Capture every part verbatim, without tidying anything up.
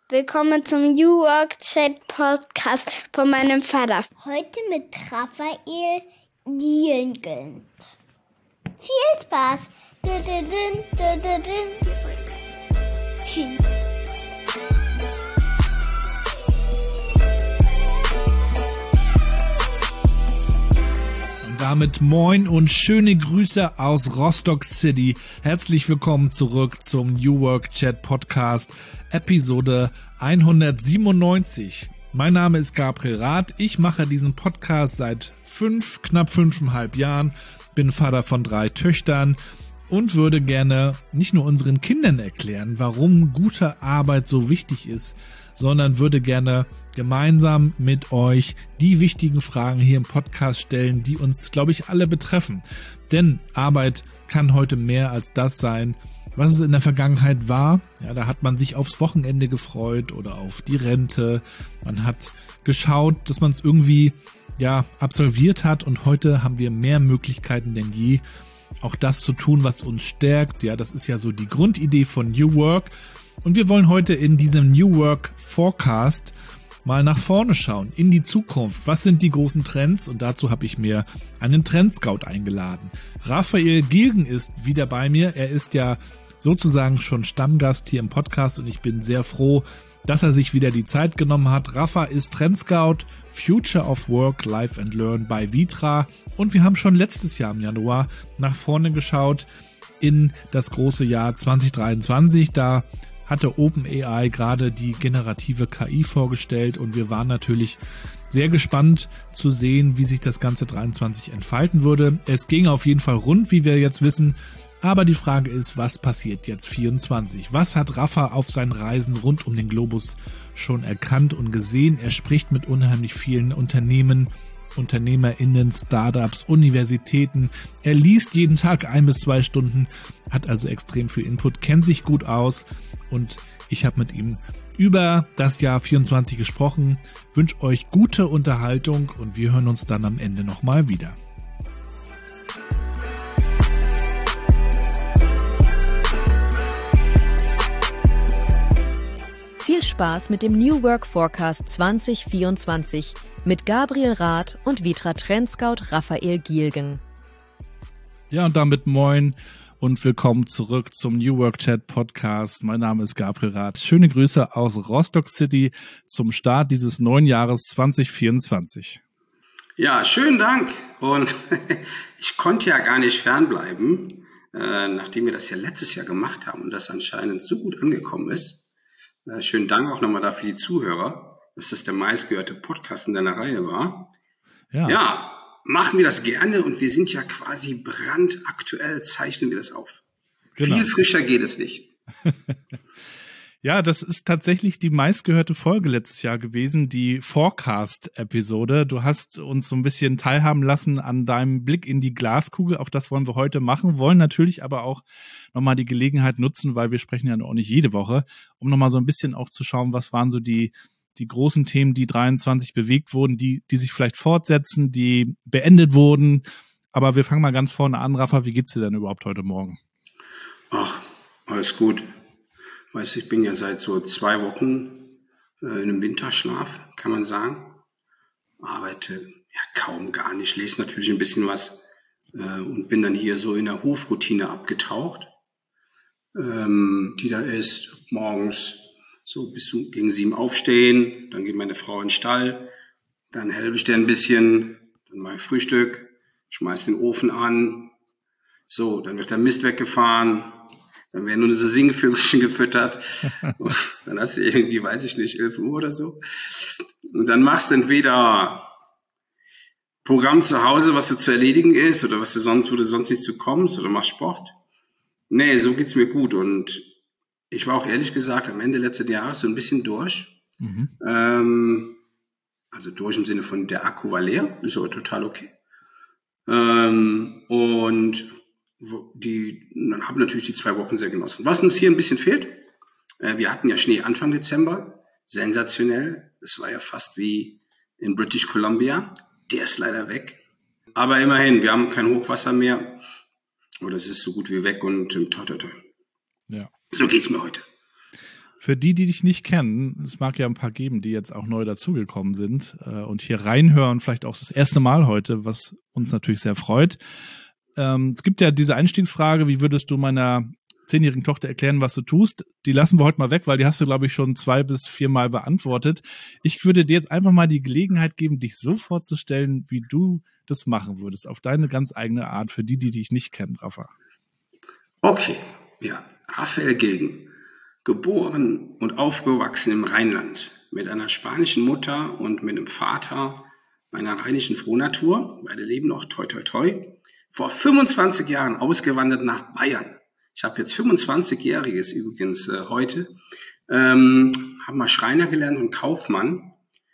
Willkommen zum New Work Chat Podcast von meinem Vater. Heute mit Raphael Gielgen. Viel Spaß! Und damit moin und schöne Grüße aus Rostock City. Herzlich willkommen zurück zum New Work Chat Podcast, Episode hundertsiebenundneunzig. Mein Name ist Gabriel Rath. Ich mache diesen Podcast seit fünf, knapp fünfeinhalb Jahren, bin Vater von drei Töchtern und würde gerne nicht nur unseren Kindern erklären, warum gute Arbeit so wichtig ist, sondern würde gerne gemeinsam mit euch die wichtigen Fragen hier im Podcast stellen, die uns, glaube ich, alle betreffen. Denn Arbeit kann heute mehr als das sein, was es in der Vergangenheit war. Ja, da hat man sich aufs Wochenende gefreut oder auf die Rente. Man hat geschaut, dass man es irgendwie ja absolviert hat, und heute haben wir mehr Möglichkeiten denn je, auch das zu tun, was uns stärkt. Ja, das ist ja so die Grundidee von New Work. Und wir wollen heute in diesem New Work Forecast mal nach vorne schauen, in die Zukunft. Was sind die großen Trends? Und dazu habe ich mir einen Trendscout eingeladen. Raphael Gielgen ist wieder bei mir. Er ist ja sozusagen schon Stammgast hier im Podcast und ich bin sehr froh, dass er sich wieder die Zeit genommen hat. Rafa ist Trendscout, Future of Work, Life and Learn bei Vitra, und wir haben schon letztes Jahr im Januar nach vorne geschaut in das große Jahr zwanzig dreiundzwanzig. Da hatte OpenAI gerade die generative K I vorgestellt und wir waren natürlich sehr gespannt zu sehen, wie sich das ganze dreiundzwanzig entfalten würde. Es ging auf jeden Fall rund, wie wir jetzt wissen. Aber die Frage ist, was passiert jetzt vierundzwanzig? Was hat Rafa auf seinen Reisen rund um den Globus schon erkannt und gesehen? Er spricht mit unheimlich vielen Unternehmen, UnternehmerInnen, Startups, Universitäten. Er liest jeden Tag ein bis zwei Stunden, hat also extrem viel Input, kennt sich gut aus, und ich habe mit ihm über das Jahr vierundzwanzig gesprochen. Wünsche euch gute Unterhaltung und wir hören uns dann am Ende nochmal wieder. Viel Spaß mit dem New Work Forecast zwanzig vierundzwanzig mit Gabriel Rath und Vitra Trendscout Raphael Gielgen. Ja, und damit moin und willkommen zurück zum New Work Chat Podcast. Mein Name ist Gabriel Rath. Schöne Grüße aus Rostock City zum Start dieses neuen Jahres zwanzig vierundzwanzig. Ja, schönen Dank. Und ich konnte ja gar nicht fernbleiben, äh, nachdem wir das ja letztes Jahr gemacht haben und das anscheinend so gut angekommen ist. Äh, schönen Dank auch nochmal dafür die Zuhörer, dass das der meistgehörte Podcast in deiner Reihe war. Ja. ja. Machen wir das gerne, und wir sind ja quasi brandaktuell, zeichnen wir das auf. Genau. Viel frischer geht es nicht. Ja, das ist tatsächlich die meistgehörte Folge letztes Jahr gewesen, die Forecast-Episode. Du hast uns so ein bisschen teilhaben lassen an deinem Blick in die Glaskugel. Auch das wollen wir heute machen, wollen natürlich aber auch nochmal die Gelegenheit nutzen, weil wir sprechen ja auch nicht jede Woche, um nochmal so ein bisschen aufzuschauen, was waren so die die großen Themen, die dreiundzwanzig bewegt wurden, die die sich vielleicht fortsetzen, die beendet wurden. Aber wir fangen mal ganz vorne an. Rafa, wie geht's dir denn überhaupt heute Morgen? Ach, alles gut. Weißt du, ich bin ja seit so zwei Wochen äh, in einem Winterschlaf, kann man sagen. Arbeite ja kaum gar nicht, lese natürlich ein bisschen was äh, und bin dann hier so in der Hofroutine abgetaucht, ähm, die da ist, morgens so bis gegen sieben aufstehen, dann geht meine Frau in den Stall, dann helfe ich dir ein bisschen, dann mache ich Frühstück, schmeiß den Ofen an, so, dann wird der Mist weggefahren, dann werden nur so Singvögelchen gefüttert, dann hast du irgendwie, weiß ich nicht, elf Uhr oder so, und dann machst du entweder Programm zu Hause, was du zu erledigen ist, oder was du sonst, wo du sonst nicht zu kommst, oder machst Sport. Nee, so geht's mir gut, und ich war auch ehrlich gesagt am Ende letzten Jahres so ein bisschen durch. Mhm. Ähm, also durch im Sinne von, der Akku war leer, ist aber total okay. Ähm, und die habe natürlich die zwei Wochen sehr genossen. Was uns hier ein bisschen fehlt, äh, wir hatten ja Schnee Anfang Dezember, sensationell. Das war ja fast wie in British Columbia. Der ist leider weg. Aber immerhin, wir haben kein Hochwasser mehr. Oder es ist so gut wie weg und ähm, toi, toi, toi. Ja. So geht's mir heute. Für die, die dich nicht kennen, es mag ja ein paar geben, die jetzt auch neu dazugekommen sind äh, und hier reinhören, vielleicht auch das erste Mal heute, was uns natürlich sehr freut. Ähm, es gibt ja diese Einstiegsfrage, wie würdest du meiner zehnjährigen Tochter erklären, was du tust? Die lassen wir heute mal weg, weil die hast du, glaube ich, schon zwei bis viermal beantwortet. Ich würde dir jetzt einfach mal die Gelegenheit geben, dich so vorzustellen, wie du das machen würdest, auf deine ganz eigene Art, für die, die dich nicht kennen, Rafa. Okay, ja, Raphael Gilgen, geboren und aufgewachsen im Rheinland, mit einer spanischen Mutter und mit einem Vater einer rheinischen Frohnatur. Beide leben noch, toi, toi, toi. Vor fünfundzwanzig Jahren ausgewandert nach Bayern. Ich habe jetzt fünfundzwanzigjähriges übrigens äh, heute. Ähm, habe mal Schreiner gelernt und Kaufmann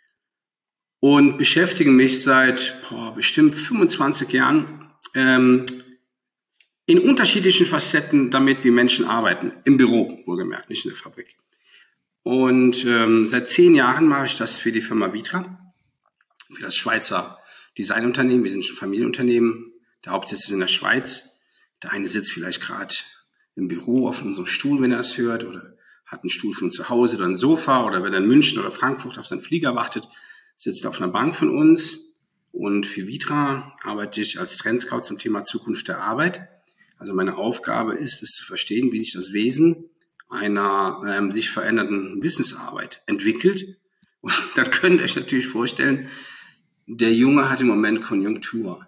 und beschäftige mich seit boah, bestimmt fünfundzwanzig Jahren ähm, in unterschiedlichen Facetten damit, wie Menschen arbeiten. Im Büro, wohlgemerkt, nicht in der Fabrik. Und ähm, seit zehn Jahren mache ich das für die Firma Vitra, für das Schweizer Designunternehmen. Wir sind ein Familienunternehmen. Der Hauptsitz ist in der Schweiz. Der eine sitzt vielleicht gerade im Büro auf unserem Stuhl, wenn er es hört, oder hat einen Stuhl von uns zu Hause oder ein Sofa, oder wenn er in München oder Frankfurt auf seinen Flieger wartet, sitzt er auf einer Bank von uns. Und für Vitra arbeite ich als Trendscout zum Thema Zukunft der Arbeit. Also meine Aufgabe ist es zu verstehen, wie sich das Wesen einer ähm, sich verändernden Wissensarbeit entwickelt. Und dann könnt ihr euch natürlich vorstellen, der Junge hat im Moment Konjunktur.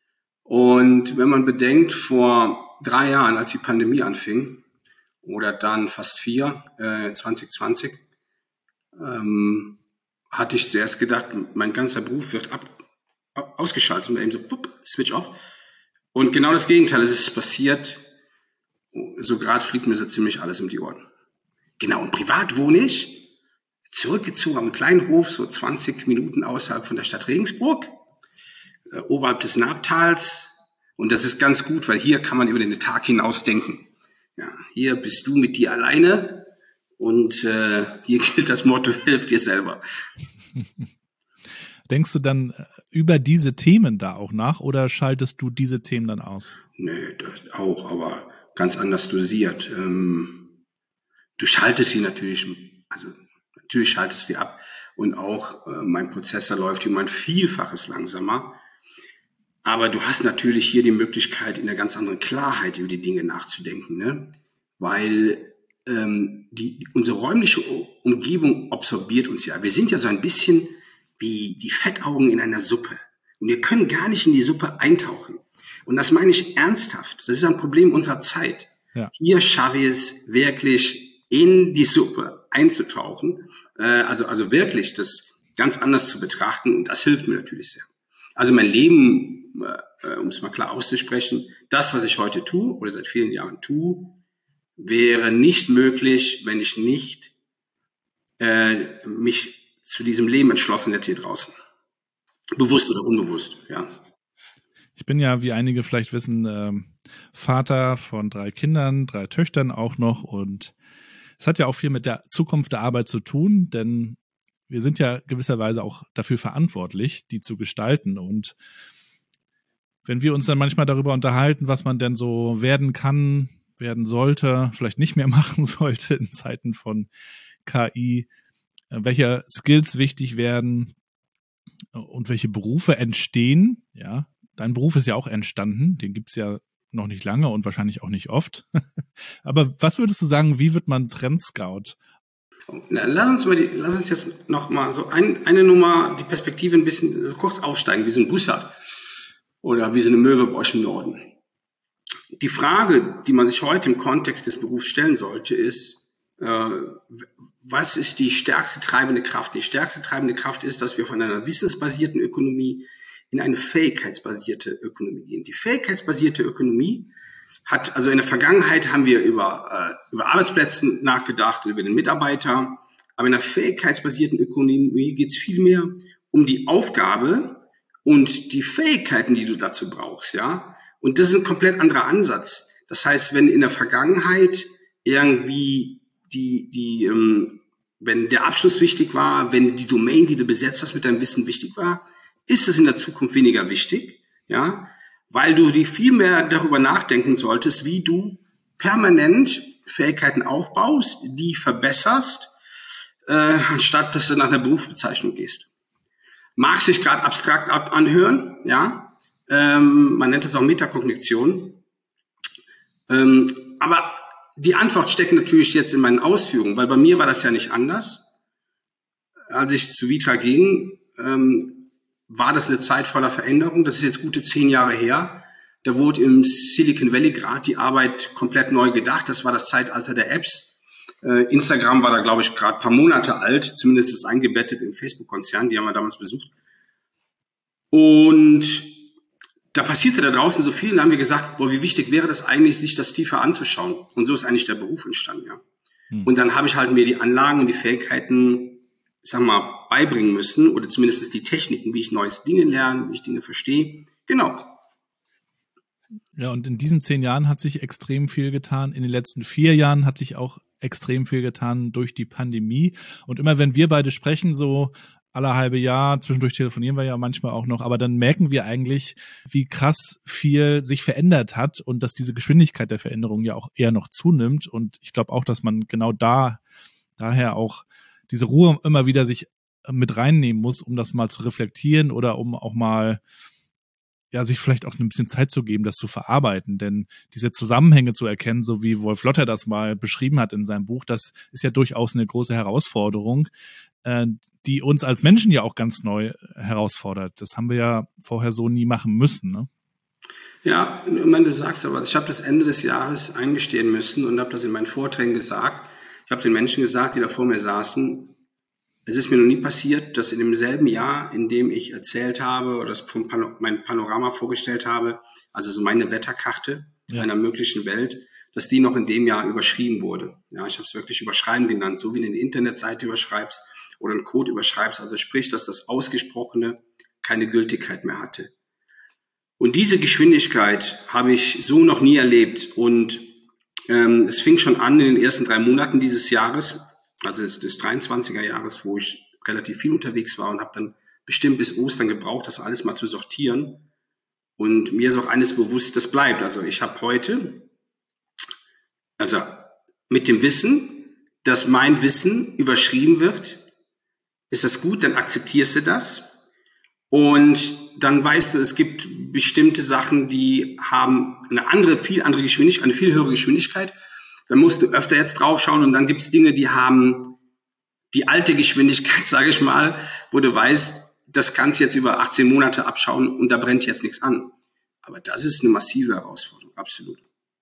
Und wenn man bedenkt, vor drei Jahren, als die Pandemie anfing, oder dann fast vier, äh, zwanzig zwanzig, ähm, hatte ich zuerst gedacht, mein ganzer Beruf wird ab, ausgeschaltet und eben so, wupp, switch off. Und genau das Gegenteil, es ist passiert, so gerade fliegt mir so ziemlich alles um die Ohren. Genau, und privat wohne ich, zurückgezogen am kleinen Hof, so zwanzig Minuten außerhalb von der Stadt Regensburg, äh, oberhalb des Naabtals. Und das ist ganz gut, weil hier kann man über den Tag hinaus denken. Ja, hier bist du mit dir alleine und äh, hier gilt das Motto, hilf dir selber. Denkst du dann über diese Themen da auch nach oder schaltest du diese Themen dann aus? Nee, das auch, aber ganz anders dosiert. Ähm, du schaltest sie natürlich, also natürlich schaltest du die ab und auch äh, mein Prozessor läuft um ein Vielfaches langsamer. Aber du hast natürlich hier die Möglichkeit, in einer ganz anderen Klarheit über die Dinge nachzudenken, ne? Weil ähm, die, unsere räumliche Umgebung absorbiert uns ja. Wir sind ja so ein bisschen wie die Fettaugen in einer Suppe. Und wir können gar nicht in die Suppe eintauchen. Und das meine ich ernsthaft. Das ist ein Problem unserer Zeit. Ja. Hier schaffe ich es wirklich, in die Suppe einzutauchen. Äh, also, also wirklich das ganz anders zu betrachten. Und das hilft mir natürlich sehr. Also mein Leben, äh, um es mal klar auszusprechen, das, was ich heute tue oder seit vielen Jahren tue, wäre nicht möglich, wenn ich nicht äh, mich zu diesem Leben entschlossen hätte hier draußen. Bewusst oder unbewusst, ja. Ich bin ja, wie einige vielleicht wissen, ähm, Vater von drei Kindern, drei Töchtern auch noch. Und es hat ja auch viel mit der Zukunft der Arbeit zu tun, denn wir sind ja gewisserweise auch dafür verantwortlich, die zu gestalten. Und wenn wir uns dann manchmal darüber unterhalten, was man denn so werden kann, werden sollte, vielleicht nicht mehr machen sollte in Zeiten von K I, welche Skills wichtig werden und welche Berufe entstehen. Ja, dein Beruf ist ja auch entstanden, den gibt's ja noch nicht lange und wahrscheinlich auch nicht oft. Aber was würdest du sagen, wie wird man Trendscout? Na, lass uns mal die, lass uns jetzt noch mal so ein, eine Nummer, die Perspektive ein bisschen kurz aufsteigen, wie so ein Bussard oder wie so eine Möwe bei euch im Norden. Die Frage, die man sich heute im Kontext des Berufs stellen sollte, ist, äh, was ist die stärkste treibende Kraft? Die stärkste treibende Kraft ist, dass wir von einer wissensbasierten Ökonomie in eine fähigkeitsbasierte Ökonomie gehen. Die fähigkeitsbasierte Ökonomie hat, also in der Vergangenheit haben wir über, äh, über Arbeitsplätze nachgedacht, über den Mitarbeiter, aber in einer fähigkeitsbasierten Ökonomie geht es vielmehr um die Aufgabe und die Fähigkeiten, die du dazu brauchst, ja. Und das ist ein komplett anderer Ansatz. Das heißt, wenn in der Vergangenheit irgendwie die, die, ähm, wenn der Abschluss wichtig war, wenn die Domain, die du besetzt hast, mit deinem Wissen wichtig war, ist es in der Zukunft weniger wichtig, ja, weil du die viel mehr darüber nachdenken solltest, wie du permanent Fähigkeiten aufbaust, die verbesserst, äh, anstatt dass du nach einer Berufsbezeichnung gehst. Mag sich gerade abstrakt anhören, ja, ähm, man nennt es auch Metakognition, ähm, aber die Antwort steckt natürlich jetzt in meinen Ausführungen, weil bei mir war das ja nicht anders. Als ich zu Vitra ging, ähm, war das eine Zeit voller Veränderung. Das ist jetzt gute zehn Jahre her. Da wurde im Silicon Valley gerade die Arbeit komplett neu gedacht. Das war das Zeitalter der Apps. Äh, Instagram war da, glaube ich, gerade ein paar Monate alt. Zumindest ist eingebettet im Facebook-Konzern. Die haben wir damals besucht. Und da passierte da draußen so viel. Und da haben wir gesagt, boah, wie wichtig wäre das eigentlich, sich das tiefer anzuschauen. Und so ist eigentlich der Beruf entstanden, ja. Hm. Und dann habe ich halt mir die Anlagen und die Fähigkeiten, ich sag mal, beibringen müssen. Oder zumindest die Techniken, wie ich neues Dinge lerne, wie ich Dinge verstehe. Genau. Ja, und in diesen zehn Jahren hat sich extrem viel getan. In den letzten vier Jahren hat sich auch extrem viel getan durch die Pandemie. Und immer wenn wir beide sprechen, so alle halbe Jahr, zwischendurch telefonieren wir ja manchmal auch noch, aber dann merken wir eigentlich, wie krass viel sich verändert hat und dass diese Geschwindigkeit der Veränderung ja auch eher noch zunimmt. Und ich glaube auch, dass man genau da, daher auch diese Ruhe immer wieder sich mit reinnehmen muss, um das mal zu reflektieren oder um auch mal ja, sich vielleicht auch ein bisschen Zeit zu geben, das zu verarbeiten. Denn diese Zusammenhänge zu erkennen, so wie Wolf Lotter das mal beschrieben hat in seinem Buch, das ist ja durchaus eine große Herausforderung, äh, die uns als Menschen ja auch ganz neu herausfordert. Das haben wir ja vorher so nie machen müssen, ne? Ja, wenn du sagst aber, ich habe das Ende des Jahres eingestehen müssen und habe das in meinen Vorträgen gesagt. Ich habe den Menschen gesagt, die da vor mir saßen, es ist mir noch nie passiert, dass in demselben Jahr, in dem ich erzählt habe oder das vom Pano- mein Panorama vorgestellt habe, also so meine Wetterkarte ja. einer möglichen Welt, dass die noch in dem Jahr überschrieben wurde. Ja, ich habe es wirklich überschreiben genannt, so wie du eine Internetseite überschreibst oder einen Code überschreibst. Also sprich, dass das Ausgesprochene keine Gültigkeit mehr hatte. Und diese Geschwindigkeit habe ich so noch nie erlebt. Und ähm, es fing schon an in den ersten drei Monaten dieses Jahres, also des, des dreiundzwanziger Jahres, wo ich relativ viel unterwegs war und habe dann bestimmt bis Ostern gebraucht, das alles mal zu sortieren. Und mir ist auch eines bewusst, das bleibt. Also ich habe heute, also mit dem Wissen, dass mein Wissen überschrieben wird, ist das gut, dann akzeptierst du das. Und dann weißt du, es gibt bestimmte Sachen, die haben eine andere, viel andere Geschwindigkeit, eine viel höhere Geschwindigkeit. Dann musst du öfter jetzt draufschauen und dann gibt es Dinge, die haben die alte Geschwindigkeit, sage ich mal, wo du weißt, das kannst du jetzt über achtzehn Monate abschauen und da brennt jetzt nichts an. Aber das ist eine massive Herausforderung, absolut.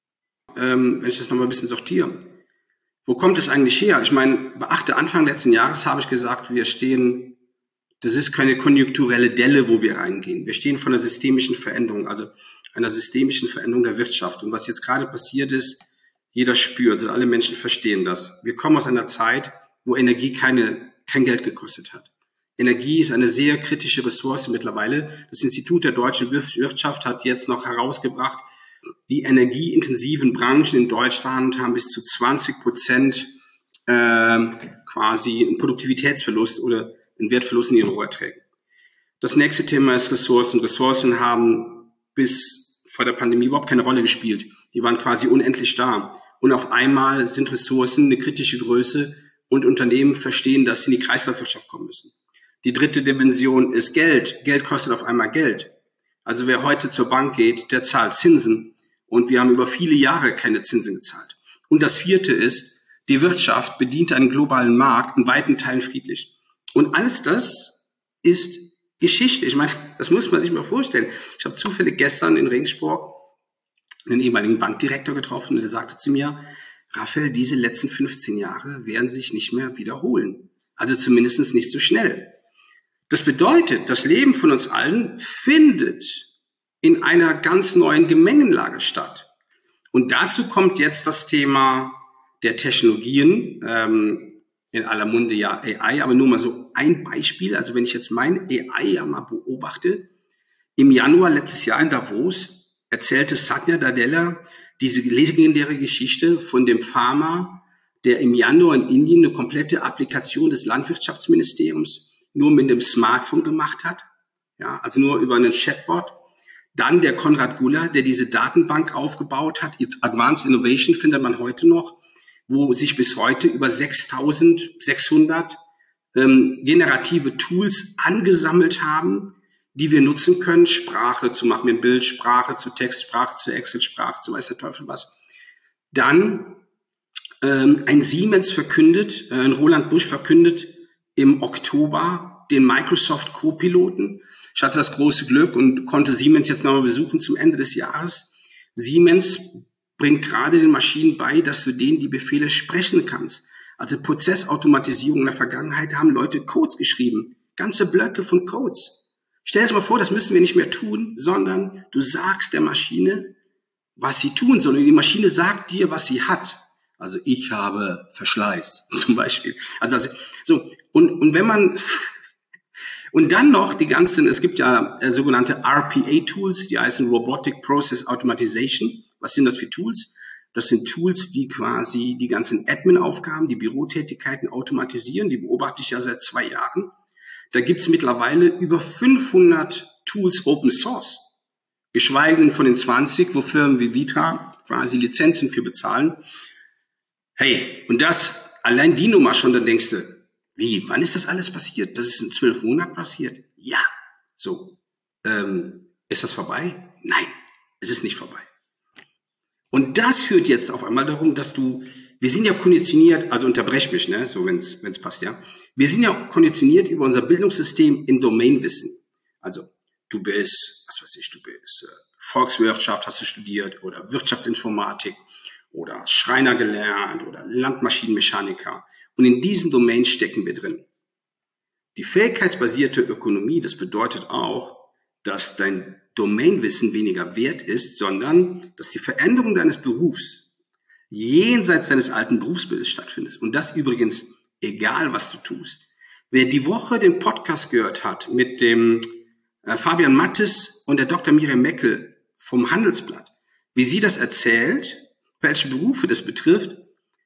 Ähm, wenn ich das nochmal ein bisschen sortiere. Wo kommt es eigentlich her? Ich meine, beachte, Anfang letzten Jahres habe ich gesagt, wir stehen, das ist keine konjunkturelle Delle, wo wir reingehen. Wir stehen vor einer systemischen Veränderung, also einer systemischen Veränderung der Wirtschaft. Und was jetzt gerade passiert ist, jeder spürt, also alle Menschen verstehen das. Wir kommen aus einer Zeit, wo Energie keine, kein Geld gekostet hat. Energie ist eine sehr kritische Ressource mittlerweile. Das Institut der deutschen Wirtschaft hat jetzt noch herausgebracht, die energieintensiven Branchen in Deutschland haben bis zu zwanzig Prozent äh, quasi einen Produktivitätsverlust oder einen Wertverlust in ihren Roherträgen. Das nächste Thema ist Ressourcen. Ressourcen haben bis vor der Pandemie überhaupt keine Rolle gespielt. Die waren quasi unendlich da. Und auf einmal sind Ressourcen eine kritische Größe und Unternehmen verstehen, dass sie in die Kreislaufwirtschaft kommen müssen. Die dritte Dimension ist Geld. Geld kostet auf einmal Geld. Also wer heute zur Bank geht, der zahlt Zinsen. Und wir haben über viele Jahre keine Zinsen gezahlt. Und das vierte ist, die Wirtschaft bedient einen globalen Markt, in weiten Teilen friedlich. Und alles das ist Geschichte. Ich meine, das muss man sich mal vorstellen. Ich habe zufällig gestern in Regensburg einen ehemaligen Bankdirektor getroffen und der sagte zu mir, Raphael, diese letzten fünfzehn Jahre werden sich nicht mehr wiederholen. Also zumindest nicht so schnell. Das bedeutet, das Leben von uns allen findet in einer ganz neuen Gemengenlage statt. Und dazu kommt jetzt das Thema der Technologien, ähm, in aller Munde ja A I, aber nur mal so ein Beispiel. Also wenn ich jetzt mein A I ja mal beobachte, im Januar letztes Jahr in Davos erzählte Satya Nadella diese legendäre Geschichte von dem Farmer, der im Januar in Indien eine komplette Applikation des Landwirtschaftsministeriums nur mit dem Smartphone gemacht hat, ja, also nur über einen Chatbot. Dann der Konrad Guller, der diese Datenbank aufgebaut hat. Advanced Innovation findet man heute noch. wo sich bis heute über sechstausendsechshundert ähm, generative Tools angesammelt haben, die wir nutzen können. Sprache zu machen mit Bild, Sprache zu Text, Sprache zu Excel, Sprache zu weiß der Teufel was. Dann ähm, ein Siemens verkündet, äh, ein Roland Busch verkündet im Oktober den Microsoft Co-Piloten. Ich hatte das große Glück und konnte Siemens jetzt nochmal besuchen zum Ende des Jahres. Siemens bringt gerade den Maschinen bei, dass du denen die Befehle sprechen kannst. Also Prozessautomatisierung in der Vergangenheit haben Leute Codes geschrieben. Ganze Blöcke von Codes. Stell dir das mal vor, das müssen wir nicht mehr tun, sondern du sagst der Maschine, was sie tun soll. Und die Maschine sagt dir, was sie hat. Also ich habe Verschleiß zum Beispiel. Also, also so und und wenn man und dann noch die ganzen, es gibt ja äh, sogenannte R P A-Tools, die heißen Robotic Process Automation. Was sind das für Tools? Das sind Tools, die quasi die ganzen Admin-Aufgaben, die Bürotätigkeiten automatisieren. Die beobachte ich ja seit zwei Jahren. Da gibt's mittlerweile über fünfhundert Tools Open Source. Geschweige denn von den zwanzig, wo Firmen wie Vitra quasi Lizenzen für bezahlen. Hey, und das, allein die Nummer schon, dann denkst du, wie, wann ist das alles passiert? Das ist in zwölf Monaten passiert? Ja. So, ähm, ist das vorbei? Nein, es ist nicht vorbei. Und das führt jetzt auf einmal darum, dass du, wir sind ja konditioniert, also unterbrech mich, ne, so wenn's wenn's passt, ja. Wir sind ja konditioniert über unser Bildungssystem in Domainwissen. Also du bist, was weiß ich, du bist äh, Volkswirtschaft, hast du studiert oder Wirtschaftsinformatik oder Schreiner gelernt oder Landmaschinenmechaniker. Und in diesen Domains stecken wir drin. Die fähigkeitsbasierte Ökonomie, das bedeutet auch, dass dein Domainwissen weniger wert ist, sondern dass die Veränderung deines Berufs jenseits deines alten Berufsbildes stattfindet. Und das übrigens, egal was du tust. Wer die Woche den Podcast gehört hat mit dem äh, Fabian Mattes und der Doktor Miriam Meckel vom Handelsblatt, wie sie das erzählt, welche Berufe das betrifft,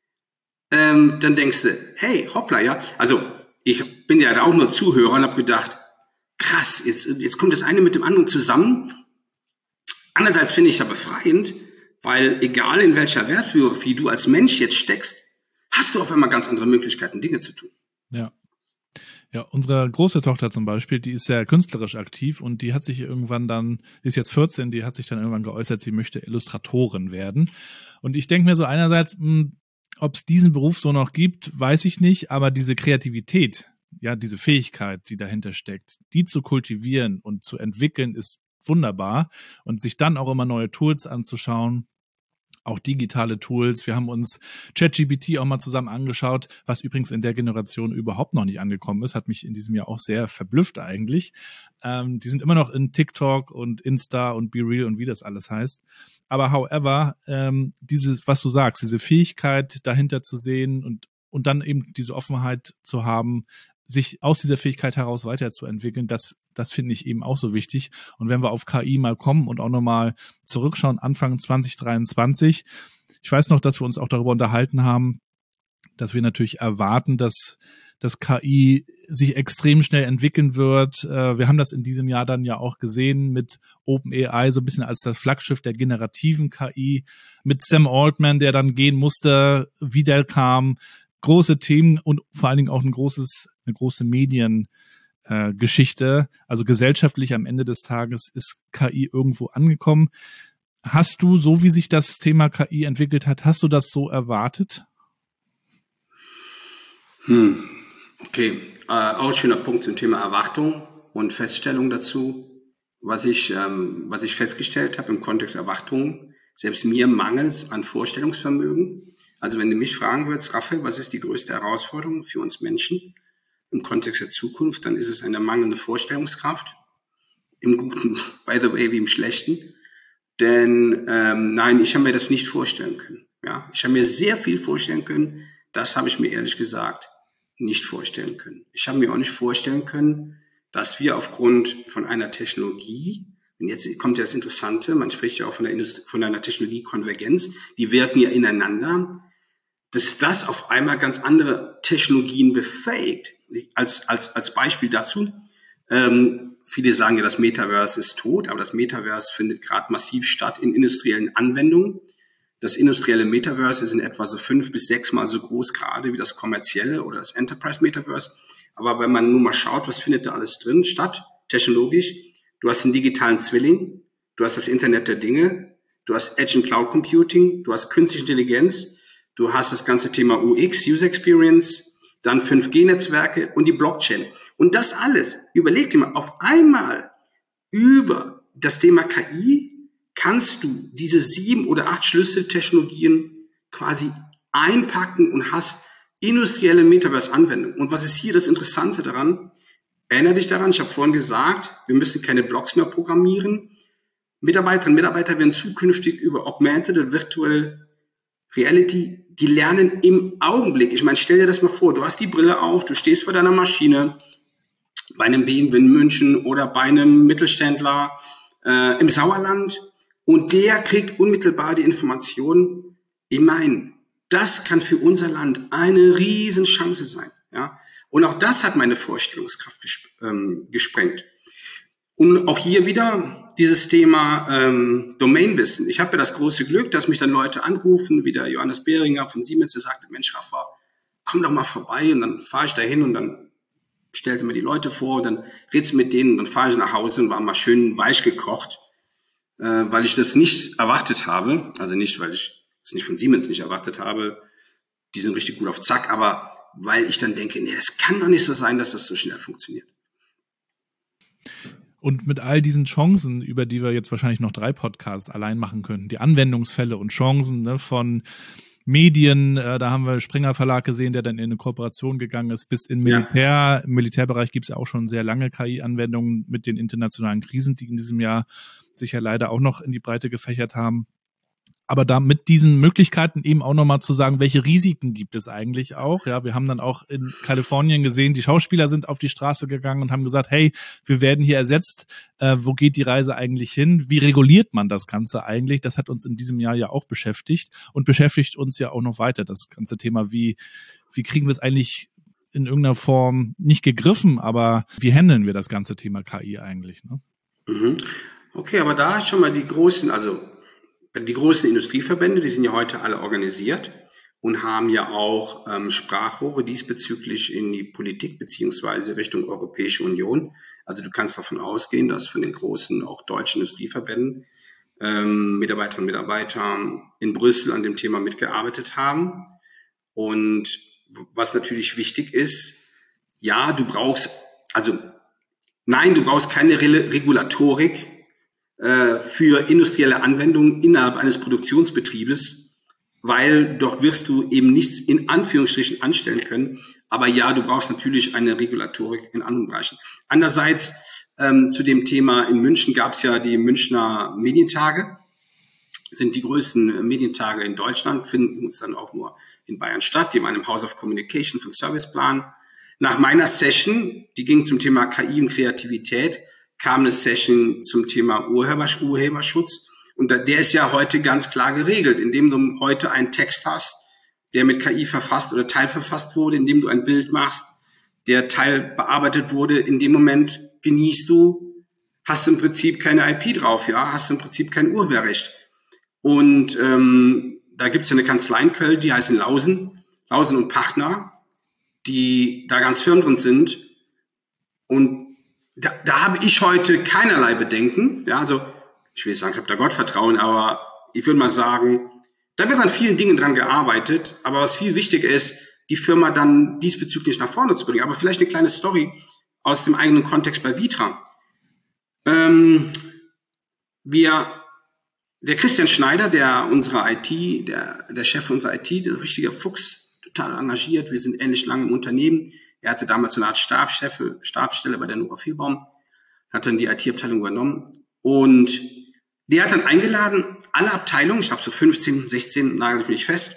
ähm, dann denkst du, hey, hoppla, ja. Also ich bin ja auch nur Zuhörer und habe gedacht, krass, jetzt, jetzt kommt das eine mit dem anderen zusammen. Andererseits finde ich ja befreiend, weil egal in welcher Wertbiografie du als Mensch jetzt steckst, hast du auf einmal ganz andere Möglichkeiten, Dinge zu tun. Ja. Ja, unsere große Tochter zum Beispiel, die ist sehr künstlerisch aktiv und die hat sich irgendwann dann, die ist jetzt vierzehn, die hat sich dann irgendwann geäußert, sie möchte Illustratorin werden. Und ich denke mir so einerseits, ob es diesen Beruf so noch gibt, weiß ich nicht, aber diese Kreativität, ja, diese Fähigkeit, die dahinter steckt, die zu kultivieren und zu entwickeln, ist wunderbar. Und sich dann auch immer neue Tools anzuschauen, auch digitale Tools. Wir haben uns ChatGPT auch mal zusammen angeschaut, was übrigens in der Generation überhaupt noch nicht angekommen ist, hat mich in diesem Jahr auch sehr verblüfft eigentlich. Ähm, die sind immer noch in TikTok und Insta und BeReal und wie das alles heißt. Aber however, ähm, diese, was du sagst, diese Fähigkeit dahinter zu sehen und und dann eben diese Offenheit zu haben, sich aus dieser Fähigkeit heraus weiterzuentwickeln, das, das finde ich eben auch so wichtig. Und wenn wir auf K I mal kommen und auch nochmal zurückschauen, Anfang zwanzig dreiundzwanzig, ich weiß noch, dass wir uns auch darüber unterhalten haben, dass wir natürlich erwarten, dass das K I sich extrem schnell entwickeln wird. Wir haben das in diesem Jahr dann ja auch gesehen mit OpenAI, so ein bisschen als das Flaggschiff der generativen K I, mit Sam Altman, der dann gehen musste, wieder kam, große Themen und vor allen Dingen auch ein großes, eine große Mediengeschichte. Äh, also gesellschaftlich am Ende des Tages ist K I irgendwo angekommen. Hast du, so wie sich das Thema K I entwickelt hat, hast du das so erwartet? Hm, okay. Äh, auch ein schöner Punkt zum Thema Erwartung und Feststellung dazu. Was ich, ähm, was ich festgestellt habe im Kontext Erwartungen, selbst mir mangels an Vorstellungsvermögen. Also wenn du mich fragen würdest, Raphael, was ist die größte Herausforderung für uns Menschen im Kontext der Zukunft, dann ist es eine mangelnde Vorstellungskraft. Im Guten, by the way, wie im Schlechten. Denn ähm, nein, ich habe mir das nicht vorstellen können. Ja, ich habe mir sehr viel vorstellen können. Das habe ich mir ehrlich gesagt nicht vorstellen können. Ich habe mir auch nicht vorstellen können, dass wir aufgrund von einer Technologie, und jetzt kommt ja das Interessante, man spricht ja auch von, der Industrie, von einer Technologiekonvergenz, die wirken ja ineinander, dass das auf einmal ganz andere Technologien befähigt. Als, als, als Beispiel dazu, ähm, viele sagen ja, das Metaverse ist tot, aber das Metaverse findet gerade massiv statt in industriellen Anwendungen. Das industrielle Metaverse ist in etwa so fünf bis sechs Mal so groß gerade wie das kommerzielle oder das Enterprise Metaverse. Aber wenn man nur mal schaut, was findet da alles drin statt, technologisch, du hast den digitalen Zwilling, du hast das Internet der Dinge, du hast Edge and Cloud Computing, du hast künstliche Intelligenz, du hast das ganze Thema U X, User Experience, dann fünf G Netzwerke und die Blockchain. Und das alles, überleg dir mal, auf einmal über das Thema K I kannst du diese sieben oder acht Schlüsseltechnologien quasi einpacken und hast industrielle Metaverse-Anwendungen. Und was ist hier das Interessante daran? Erinnere dich daran, ich habe vorhin gesagt, wir müssen keine Blogs mehr programmieren. Mitarbeiterinnen und Mitarbeiter werden zukünftig über Augmented und Virtual Reality, die lernen im Augenblick. Ich meine, stell dir das mal vor, du hast die Brille auf, du stehst vor deiner Maschine bei einem B M W in München oder bei einem Mittelständler äh, im Sauerland und der kriegt unmittelbar die Informationen. Ich meine, das kann für unser Land eine Riesenchance sein. Ja? Und auch das hat meine Vorstellungskraft gesp- ähm, gesprengt. Und auch hier wieder dieses Thema ähm, Domainwissen. Ich habe ja das große Glück, dass mich dann Leute anrufen, wie der Johannes Behringer von Siemens, der sagte, Mensch, Rafa, komm doch mal vorbei. Und dann fahre ich da hin und dann stellte mir die Leute vor und dann redst du mit denen und dann fahre ich nach Hause und war mal schön weich gekocht, äh, weil ich das nicht erwartet habe. Also nicht, weil ich es nicht von Siemens nicht erwartet habe. Die sind richtig gut auf Zack, aber weil ich dann denke, nee, das kann doch nicht so sein, dass das so schnell funktioniert. Und mit all diesen Chancen, über die wir jetzt wahrscheinlich noch drei Podcasts allein machen könnten, die Anwendungsfälle und Chancen, ne, von Medien, äh, da haben wir Springer Verlag gesehen, der dann in eine Kooperation gegangen ist, bis in Militär. Ja. Im Militärbereich gibt es ja auch schon sehr lange K I-Anwendungen mit den internationalen Krisen, die in diesem Jahr sich ja leider auch noch in die Breite gefächert haben. Aber da mit diesen Möglichkeiten eben auch nochmal zu sagen, welche Risiken gibt es eigentlich auch? Ja, wir haben dann auch in Kalifornien gesehen, die Schauspieler sind auf die Straße gegangen und haben gesagt, hey, wir werden hier ersetzt. Äh, wo geht die Reise eigentlich hin? Wie reguliert man das Ganze eigentlich? Das hat uns in diesem Jahr ja auch beschäftigt und beschäftigt uns ja auch noch weiter, das ganze Thema. Wie, wie kriegen wir es eigentlich in irgendeiner Form nicht gegriffen, aber wie handeln wir das ganze Thema K I eigentlich? Ne? Mhm. Okay, aber da schon mal die großen, also die großen Industrieverbände, die sind ja heute alle organisiert und haben ja auch ähm, Sprachrohre diesbezüglich in die Politik beziehungsweise Richtung Europäische Union. Also du kannst davon ausgehen, dass von den großen, auch deutschen Industrieverbänden ähm, Mitarbeiterinnen und Mitarbeiter in Brüssel an dem Thema mitgearbeitet haben. Und was natürlich wichtig ist, ja, du brauchst, also nein, du brauchst keine Re- Regulatorik für industrielle Anwendungen innerhalb eines Produktionsbetriebes, weil dort wirst du eben nichts in Anführungsstrichen anstellen können. Aber ja, du brauchst natürlich eine Regulatorik in anderen Bereichen. Andererseits ähm, zu dem Thema in München gab es ja die Münchner Medientage, sind die größten Medientage in Deutschland, finden uns dann auch nur in Bayern statt, die waren im House of Communication von Serviceplan. Nach meiner Session, die ging zum Thema K I und Kreativität, kam eine Session zum Thema Urheber, Urheberschutz. Und der ist ja heute ganz klar geregelt, indem du heute einen Text hast, der mit K I verfasst oder teilverfasst wurde, indem du ein Bild machst, der teil bearbeitet wurde. In dem Moment genießt du, hast im Prinzip keine I P drauf, ja, hast im Prinzip kein Urheberrecht. Und ähm, da gibt's ja eine Kanzlei in Köln, die heißt in Lausen, Lausen und Partner, die da ganz firm drin sind. Und Da, da habe ich heute keinerlei Bedenken. Ja, also ich will nicht sagen, ich habe da Gottvertrauen, aber ich würde mal sagen, da wird an vielen Dingen dran gearbeitet. Aber was viel wichtiger ist, die Firma dann diesbezüglich nach vorne zu bringen. Aber vielleicht eine kleine Story aus dem eigenen Kontext bei Vitra. Ähm, wir, der Christian Schneider, der unsere I T, der, der Chef unserer I T, der richtige Fuchs, total engagiert. Wir sind ähnlich lange im Unternehmen. Er hatte damals so eine Art Stabschef, Stabsstelle bei der Nora Fehlbaum, hat dann die I T-Abteilung übernommen und der hat dann eingeladen, alle Abteilungen, ich glaube so fünfzehn, sechzehn, nagel ich mich fest,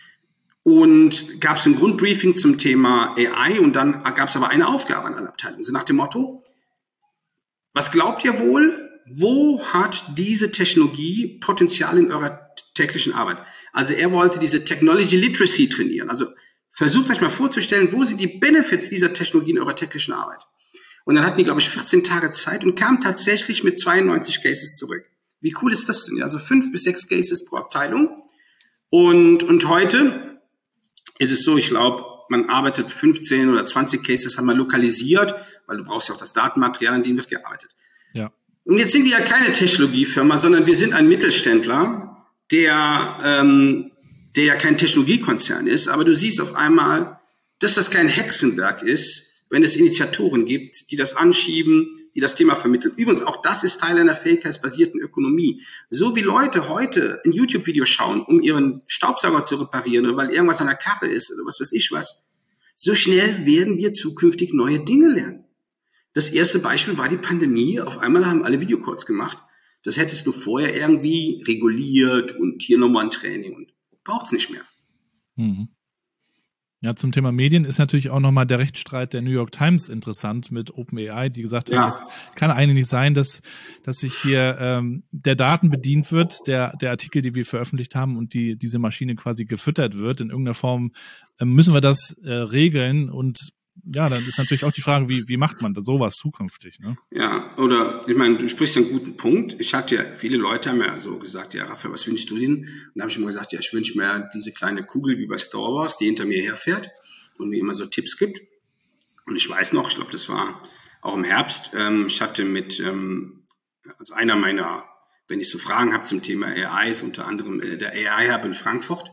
und gab es ein Grundbriefing zum Thema A I und dann gab es aber eine Aufgabe an alle Abteilungen, so nach dem Motto, was glaubt ihr wohl, wo hat diese Technologie Potenzial in eurer täglichen Arbeit? Also er wollte diese Technology Literacy trainieren, also versucht euch mal vorzustellen, wo sind die Benefits dieser Technologie in eurer täglichen Arbeit? Und dann hatten die, glaube ich, vierzehn Tage Zeit und kamen tatsächlich mit zweiundneunzig Cases zurück. Wie cool ist das denn? Also fünf bis sechs Cases pro Abteilung. Und, und heute ist es so, ich glaube, man arbeitet fünfzehn oder zwanzig Cases, haben wir lokalisiert, weil du brauchst ja auch das Datenmaterial, an dem wird gearbeitet. Ja. Und jetzt sind wir ja keine Technologiefirma, sondern wir sind ein Mittelständler, der, ähm, der ja kein Technologiekonzern ist. Aber du siehst auf einmal, dass das kein Hexenwerk ist, wenn es Initiatoren gibt, die das anschieben, die das Thema vermitteln. Übrigens, auch das ist Teil einer fähigkeitsbasierten Ökonomie. So wie Leute heute ein YouTube-Video schauen, um ihren Staubsauger zu reparieren oder weil irgendwas an der Karre ist oder was weiß ich was, so schnell werden wir zukünftig neue Dinge lernen. Das erste Beispiel war die Pandemie. Auf einmal haben alle Videocalls gemacht. Das hättest du vorher irgendwie reguliert und hier nochmal ein Training und braucht's nicht mehr. Mhm. Ja, zum Thema Medien ist natürlich auch nochmal der Rechtsstreit der New York Times interessant mit OpenAI, die gesagt haben, Ja. es kann eigentlich nicht sein, dass dass sich hier ähm, der Daten bedient wird, der der Artikel, die wir veröffentlicht haben und die diese Maschine quasi gefüttert wird. In irgendeiner Form äh, müssen wir das äh, regeln und ja, dann ist natürlich auch die Frage, wie wie macht man da sowas zukünftig, ne? Ja, oder ich meine, du sprichst einen guten Punkt. Ich hatte ja, viele Leute haben ja so gesagt, ja, Raphael, was wünschst du denn? Und da habe ich immer gesagt, ja, ich wünsche mir diese kleine Kugel wie bei Star Wars, die hinter mir herfährt und mir immer so Tipps gibt. Und ich weiß noch, ich glaube, das war auch im Herbst, ähm, ich hatte mit, ähm, also einer meiner, wenn ich so Fragen habe zum Thema A I, ist unter anderem äh, der A I-Hub in Frankfurt.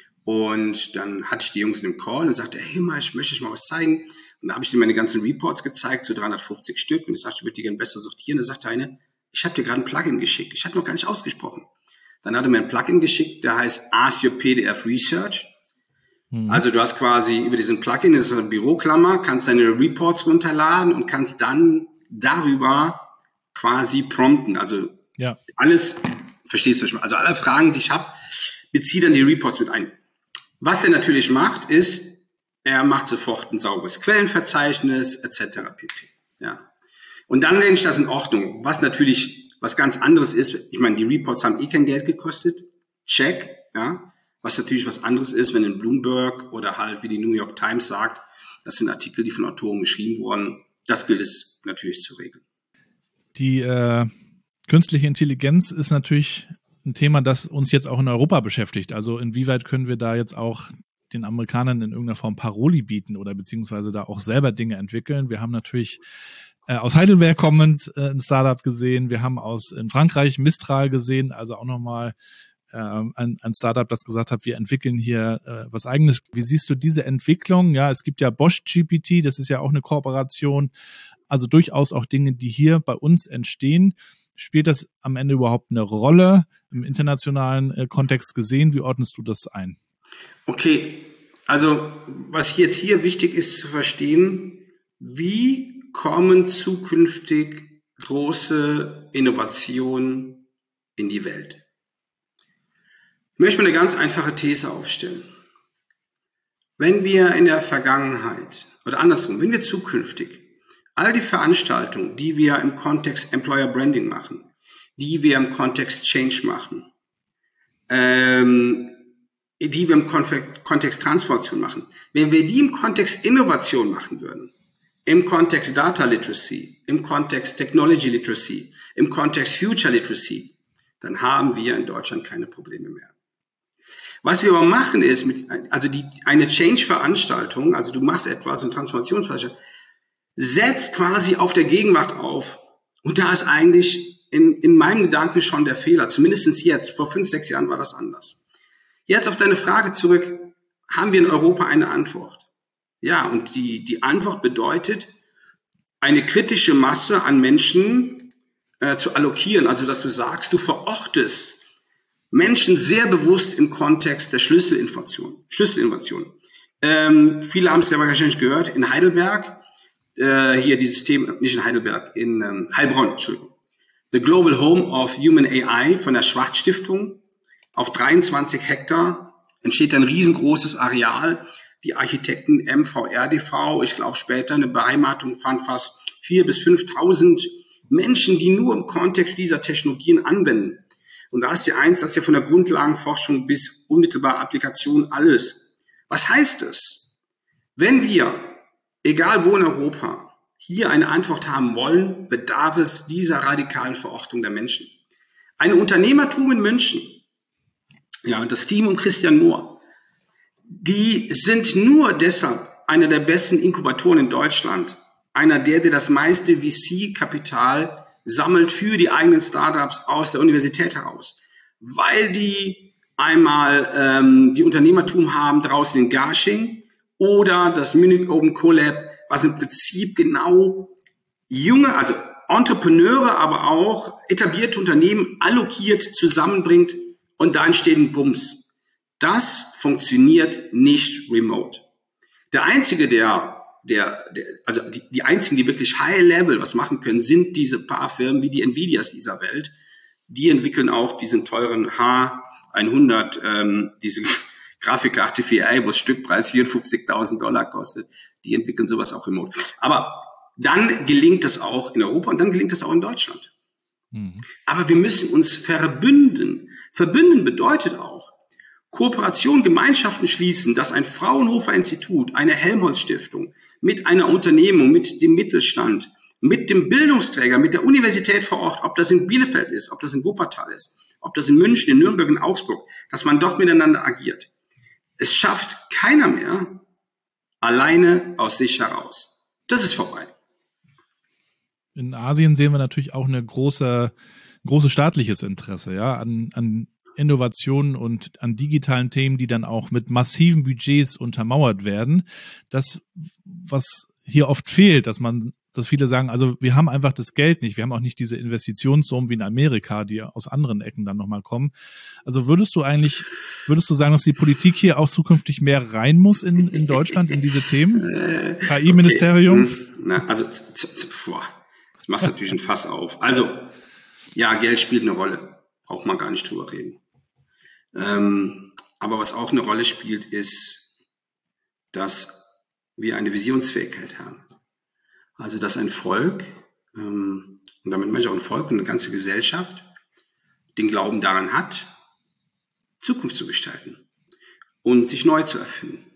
Und dann hatte ich die Jungs in einem Call und sagte, hey, mal, ich möchte euch mal was zeigen. Und da habe ich dir meine ganzen Reports gezeigt, so dreihundertfünfzig Stück. Und ich sagte, ich würde die gerne besser sortieren. Da sagte eine, ich habe dir gerade ein Plugin geschickt. Ich habe noch gar nicht ausgesprochen. Dann hat er mir ein Plugin geschickt, der heißt Ask Your P D F Research. Mhm. Also du hast quasi über diesen Plugin, das ist eine Büroklammer, kannst deine Reports runterladen und kannst dann darüber quasi prompten. Also Ja. alles, verstehst du, also alle Fragen, die ich habe, beziehe dann die Reports mit ein. Was er natürlich macht, ist, er macht sofort ein sauberes Quellenverzeichnis et cetera pp. Ja. Und dann denke ich, das ist in Ordnung. Was natürlich was ganz anderes ist, ich meine, die Reports haben eh kein Geld gekostet. Check, ja. Was natürlich was anderes ist, wenn in Bloomberg oder halt wie die New York Times sagt, das sind Artikel, die von Autoren geschrieben wurden. Das gilt es natürlich zu regeln. Die äh, künstliche Intelligenz ist natürlich ein Thema, das uns jetzt auch in Europa beschäftigt. Also inwieweit können wir da jetzt auch den Amerikanern in irgendeiner Form Paroli bieten oder beziehungsweise da auch selber Dinge entwickeln? Wir haben natürlich äh, aus Heidelberg kommend äh, ein Startup gesehen. Wir haben aus in Frankreich Mistral gesehen, also auch nochmal äh, ein, ein Startup, das gesagt hat, wir entwickeln hier äh, was Eigenes. Wie siehst du diese Entwicklung? Ja, es gibt ja Bosch G P T, das ist ja auch eine Kooperation. Also durchaus auch Dinge, die hier bei uns entstehen. Spielt das am Ende überhaupt eine Rolle im internationalen äh, Kontext gesehen? Wie ordnest du das ein? Okay, also was jetzt hier wichtig ist zu verstehen, wie kommen zukünftig große Innovationen in die Welt? Ich möchte mal eine ganz einfache These aufstellen. Wenn wir in der Vergangenheit, oder andersrum, wenn wir zukünftig all die Veranstaltungen, die wir im Kontext Employer Branding machen, die wir im Kontext Change machen, ähm, die wir im Kontext Transformation machen, wenn wir die im Kontext Innovation machen würden, im Kontext Data Literacy, im Kontext Technology Literacy, im Kontext Future Literacy, dann haben wir in Deutschland keine Probleme mehr. Was wir aber machen ist, mit, also die, eine Change-Veranstaltung, also du machst etwas und Transformationsveranstaltung, setzt quasi auf der Gegenwart auf. Und da ist eigentlich in, in meinem Gedanken schon der Fehler, zumindest jetzt. Vor fünf, sechs Jahren war das anders. Jetzt auf deine Frage zurück, haben wir in Europa eine Antwort? Ja, und die, die Antwort bedeutet, eine kritische Masse an Menschen äh, zu allokieren. Also, dass du sagst, du verortest Menschen sehr bewusst im Kontext der Schlüsselinnovation. Schlüsselinnovation. Ähm, viele haben es ja wahrscheinlich gehört, in Heidelberg, äh, hier dieses Thema, nicht in Heidelberg, in ähm, Heilbronn, Entschuldigung. The Global Home of Human A I von der Schwarz Stiftung. Auf dreiundzwanzig Hektar entsteht ein riesengroßes Areal. Die Architekten M V R D V, ich glaube später eine Beheimatung, fand fast viertausend bis fünftausend Menschen, die nur im Kontext dieser Technologien anwenden. Und da ist ja eins, das ist ja von der Grundlagenforschung bis unmittelbar Applikation alles. Was heißt es? Wenn wir, egal wo in Europa, hier eine Antwort haben wollen, bedarf es dieser radikalen Verortung der Menschen. Ein Unternehmertum in München ja, das Team um Christian Mohr, die sind nur deshalb einer der besten Inkubatoren in Deutschland, einer der, der das meiste V C-Kapital sammelt für die eigenen Startups aus der Universität heraus, weil die einmal ähm, die Unternehmertum haben draußen in Garching oder das Munich Open Collab, was im Prinzip genau junge, also Entrepreneure, aber auch etablierte Unternehmen allokiert zusammenbringt und da entsteht ein Bums. Das funktioniert nicht remote. Der einzige, der, der, der also die, die einzigen, die wirklich High Level was machen können, sind diese paar Firmen wie die Nvidias dieser Welt. Die entwickeln auch diesen teuren H hundert, ähm, diese Grafikkarte vier A, wo das Stückpreis vierundfünfzigtausend Dollar kostet. Die entwickeln sowas auch remote. Aber dann gelingt das auch in Europa und dann gelingt das auch in Deutschland. Mhm. Aber wir müssen uns verbünden. Verbünden bedeutet auch, Kooperation, Gemeinschaften schließen, dass ein Fraunhofer Institut, eine Helmholtz-Stiftung mit einer Unternehmung, mit dem Mittelstand, mit dem Bildungsträger, mit der Universität vor Ort, ob das in Bielefeld ist, ob das in Wuppertal ist, ob das in München, in Nürnberg, in Augsburg, dass man dort miteinander agiert. Es schafft keiner mehr alleine aus sich heraus. Das ist vorbei. In Asien sehen wir natürlich auch eine große, große staatliches Interesse, ja, an, an Innovationen und an digitalen Themen, die dann auch mit massiven Budgets untermauert werden. Das, was hier oft fehlt, dass man, dass viele sagen, also wir haben einfach das Geld nicht, wir haben auch nicht diese Investitionssummen wie in Amerika, die aus anderen Ecken dann nochmal kommen. Also würdest du eigentlich, würdest du sagen, dass die Politik hier auch zukünftig mehr rein muss in, in Deutschland in diese Themen? K I-Ministerium? Okay. Na, also, boah. Das macht natürlich ein Fass auf. Also, ja, Geld spielt eine Rolle. Braucht man gar nicht drüber reden. Ähm, aber was auch eine Rolle spielt, ist, dass wir eine Visionsfähigkeit haben. Also, dass ein Volk, ähm, und damit meine ich auch ein Volk und eine ganze Gesellschaft, den Glauben daran hat, Zukunft zu gestalten und sich neu zu erfinden.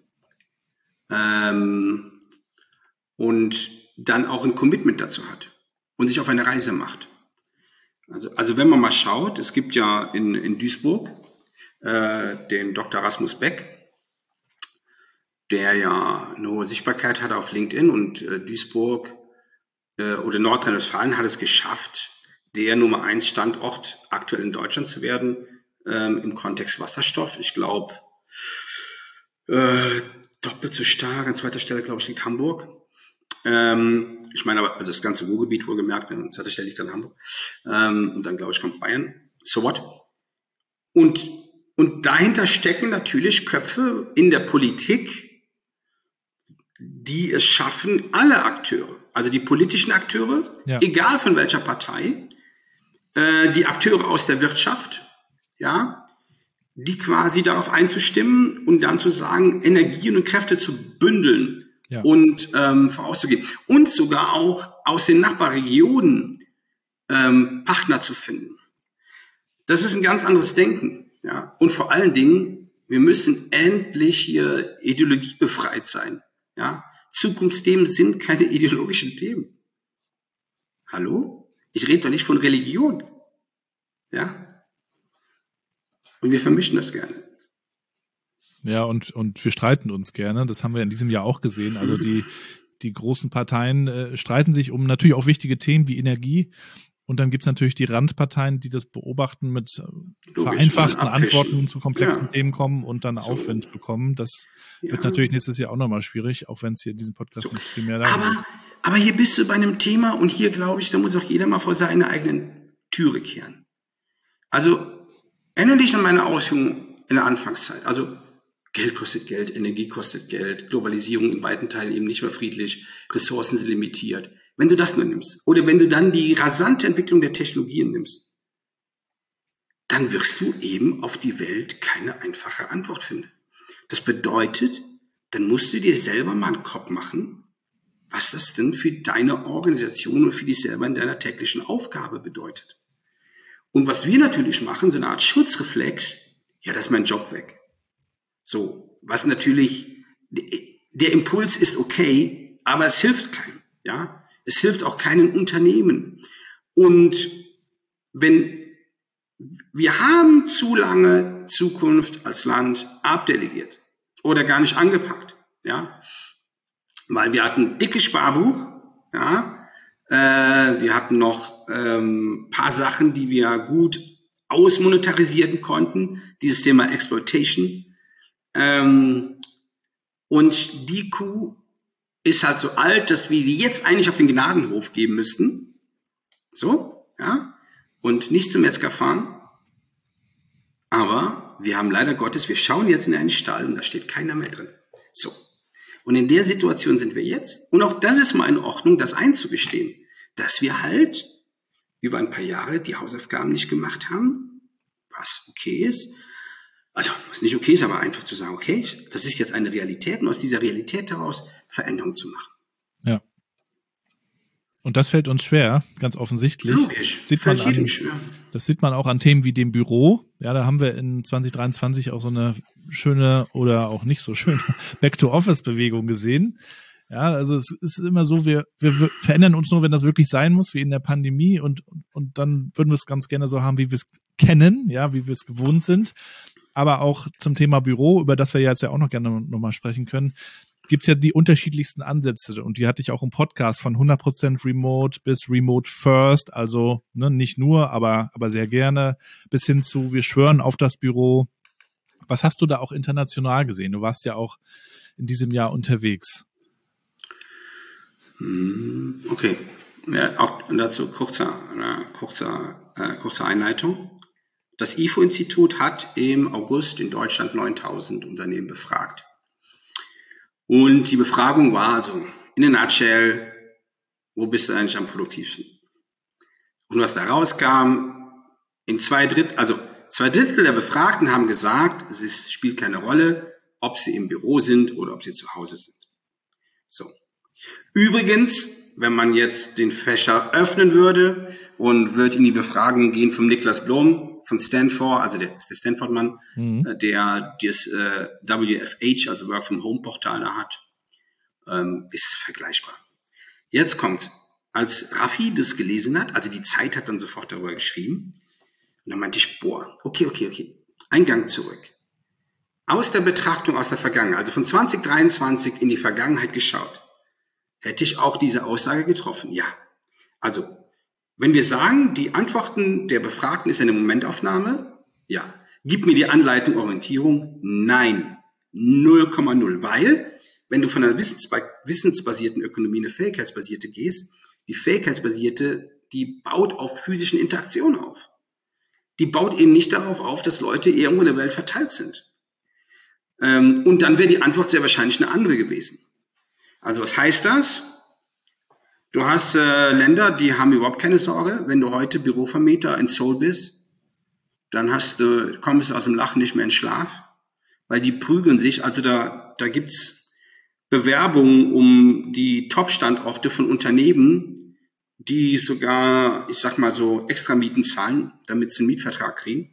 Ähm, und dann auch ein Commitment dazu hat. Und sich auf eine Reise macht. Also, also wenn man mal schaut, es gibt ja in, in Duisburg äh, den Doktor Rasmus Beck, der ja eine hohe Sichtbarkeit hat auf LinkedIn und äh, Duisburg äh, oder Nordrhein-Westfalen hat es geschafft, der Nummer eins Standort aktuell in Deutschland zu werden ähm, im Kontext Wasserstoff. Ich glaube, äh, doppelt so stark, an zweiter Stelle glaube ich liegt Hamburg. Ähm, ich meine aber, also das ganze Ruhrgebiet wohlgemerkt, an zweiter Stelle liegt dann Hamburg. Ähm, und dann, glaube ich, kommt Bayern. So what? Und, und dahinter stecken natürlich Köpfe in der Politik, die es schaffen, alle Akteure, also die politischen Akteure, ja, egal von welcher Partei, äh, die Akteure aus der Wirtschaft, ja, die quasi darauf einzustimmen und dann zu sagen, Energien und Kräfte zu bündeln. Ja. Und ähm, vorauszugehen. Und sogar auch aus den Nachbarregionen ähm, Partner zu finden. Das ist ein ganz anderes Denken. Ja. Und vor allen Dingen, wir müssen endlich hier ideologiebefreit sein. Ja. Zukunftsthemen sind keine ideologischen Themen. Hallo? Ich rede doch nicht von Religion. Ja. Und wir vermischen das gerne. Ja, und, und wir streiten uns gerne. Das haben wir in diesem Jahr auch gesehen. Also die, die großen Parteien äh, streiten sich um natürlich auch wichtige Themen wie Energie. Und dann gibt's natürlich die Randparteien, die das beobachten, mit äh, vereinfachten Antworten zu komplexen ja. Themen kommen und dann so. Aufwind bekommen. Das ja. wird natürlich nächstes Jahr auch nochmal schwierig, auch wenn es hier in diesem Podcast so. nicht viel mehr da aber, aber hier bist du bei einem Thema und hier glaube ich, da muss auch jeder mal vor seine eigenen Türe kehren. Also erinnere dich an meine Ausführungen in der Anfangszeit. Also Geld kostet Geld, Energie kostet Geld, Globalisierung in weiten Teilen eben nicht mehr friedlich, Ressourcen sind limitiert. Wenn du das nur nimmst, oder wenn du dann die rasante Entwicklung der Technologien nimmst, dann wirst du eben auf die Welt keine einfache Antwort finden. Das bedeutet, dann musst du dir selber mal einen Kopf machen, was das denn für deine Organisation und für dich selber in deiner täglichen Aufgabe bedeutet. Und was wir natürlich machen, so eine Art Schutzreflex, ja, das ist mein Job weg. So, was natürlich, der Impuls ist okay, aber es hilft keinem, ja. Es hilft auch keinem Unternehmen. Und wenn wir haben zu lange Zukunft als Land abdelegiert oder gar nicht angepackt, ja, weil wir hatten ein dickes Sparbuch, ja, äh, wir hatten noch ähm, paar Sachen, die wir gut ausmonetarisieren konnten, dieses Thema Exploitation, ähm, und die Kuh ist halt so alt, dass wir die jetzt eigentlich auf den Gnadenhof geben müssten, so, ja, und nicht zum Metzger fahren. Aber wir haben leider Gottes, wir schauen jetzt in einen Stall und da steht keiner mehr drin. So. Und in der Situation sind wir jetzt. Und auch das ist mal in Ordnung, das einzugestehen, dass wir halt über ein paar Jahre die Hausaufgaben nicht gemacht haben, was okay ist. Also, was nicht okay ist, aber einfach zu sagen, okay, das ist jetzt eine Realität und aus dieser Realität heraus Veränderungen zu machen. Ja. Und das fällt uns schwer, ganz offensichtlich. Logisch, das sieht man an, schwer. Das sieht man auch an Themen wie dem Büro. Ja, da haben wir in zwanzig dreiundzwanzig auch so eine schöne oder auch nicht so schöne Back-to-Office-Bewegung gesehen. Ja, also es ist immer so, wir, wir verändern uns nur, wenn das wirklich sein muss, wie in der Pandemie, und, und dann würden wir es ganz gerne so haben, wie wir es kennen, ja, wie wir es gewohnt sind. Aber auch zum Thema Büro, über das wir jetzt ja auch noch gerne nochmal sprechen können, gibt's ja die unterschiedlichsten Ansätze, und die hatte ich auch im Podcast, von hundert Prozent Remote bis Remote First, also ne, nicht nur, aber aber sehr gerne, bis hin zu wir schwören auf das Büro. Was hast du da auch international gesehen? Du warst ja auch in diesem Jahr unterwegs. Okay, ja, auch dazu kurzer, kurzer, äh, kurze Einleitung. Das I F O-Institut hat im August in Deutschland neuntausend Unternehmen befragt. Und die Befragung war also, in a nutshell, wo bist du eigentlich am produktivsten? Und was da rauskam, in zwei Drittel, also zwei Drittel der Befragten haben gesagt, es ist, spielt keine Rolle, ob sie im Büro sind oder ob sie zu Hause sind. So. Übrigens, wenn man jetzt den Fächer öffnen würde und würde in die Befragung gehen vom Niklas Blom von Stanford, also der ist der Stanford-Mann, mhm. der das äh, W F H, also Work from Home Portal da hat, ähm, ist vergleichbar. Jetzt kommt's. Als Raffi das gelesen hat, also die Zeit hat dann sofort darüber geschrieben, und dann meinte ich, boah, okay, okay, okay, ein Gang zurück. Aus der Betrachtung aus der Vergangenheit, also von zwanzig dreiundzwanzig in die Vergangenheit geschaut, hätte ich auch diese Aussage getroffen, ja. Also, wenn wir sagen, die Antworten der Befragten ist eine Momentaufnahme, ja. Gib mir die Anleitung, Orientierung, nein, null Komma null, weil, wenn du von einer wissensbasierten Ökonomie eine fähigkeitsbasierte gehst, die fähigkeitsbasierte, die baut auf physischen Interaktionen auf. Die baut eben nicht darauf auf, dass Leute irgendwo in der Welt verteilt sind. Und dann wäre die Antwort sehr wahrscheinlich eine andere gewesen. Also was heißt das? Du hast äh, Länder, die haben überhaupt keine Sorge. Wenn du heute Bürovermieter in Seoul bist, dann hast du, kommst du aus dem Lachen nicht mehr in Schlaf, weil die prügeln sich. Also da, da gibt's Bewerbungen um die Top-Standorte von Unternehmen, die sogar, ich sag mal so, extra Mieten zahlen, damit sie einen Mietvertrag kriegen.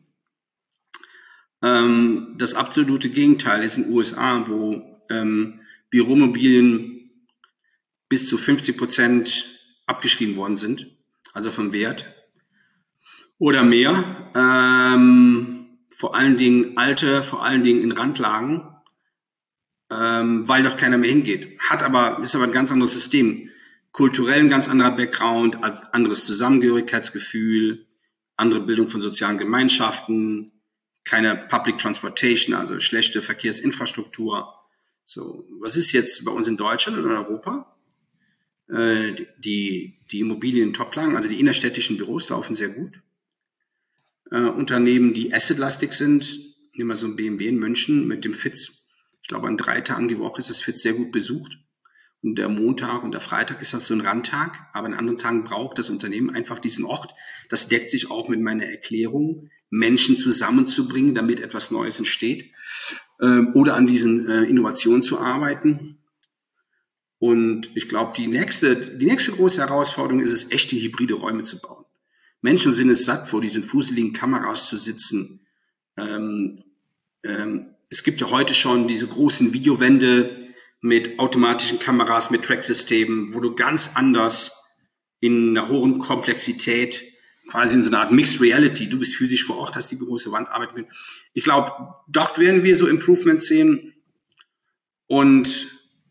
Ähm, das absolute Gegenteil ist in den U S A, wo ähm, Büromobilien bis zu fünfzig Prozent abgeschrieben worden sind, also vom Wert oder mehr. Ähm, vor allen Dingen alte, vor allen Dingen in Randlagen, ähm, weil dort keiner mehr hingeht. Hat aber, ist aber ein ganz anderes System. Kulturell ein ganz anderer Background, anderes Zusammengehörigkeitsgefühl, andere Bildung von sozialen Gemeinschaften, keine Public Transportation, also schlechte Verkehrsinfrastruktur. So, was ist jetzt bei uns in Deutschland oder in Europa? Äh, die, die Immobilien in Toplagen, also die innerstädtischen Büros laufen sehr gut. Äh, Unternehmen, die assetlastig sind, nehmen wir so ein B M W in München mit dem Fitz. Ich glaube, an drei Tagen die Woche ist das Fitz sehr gut besucht. Und der Montag und der Freitag ist das so ein Randtag. Aber an anderen Tagen braucht das Unternehmen einfach diesen Ort. Das deckt sich auch mit meiner Erklärung, Menschen zusammenzubringen, damit etwas Neues entsteht. Oder an diesen äh, Innovationen zu arbeiten. Und ich glaube, die nächste, die nächste große Herausforderung ist es, echte hybride Räume zu bauen. Menschen sind es satt, vor diesen fuseligen Kameras zu sitzen. Ähm, ähm, es gibt ja heute schon diese großen Videowände mit automatischen Kameras, mit Tracksystemen, wo du ganz anders in einer hohen Komplexität quasi in so einer Art Mixed Reality. Du bist physisch vor Ort, hast die große Wandarbeit mit. Ich glaube, dort werden wir so Improvements sehen. Und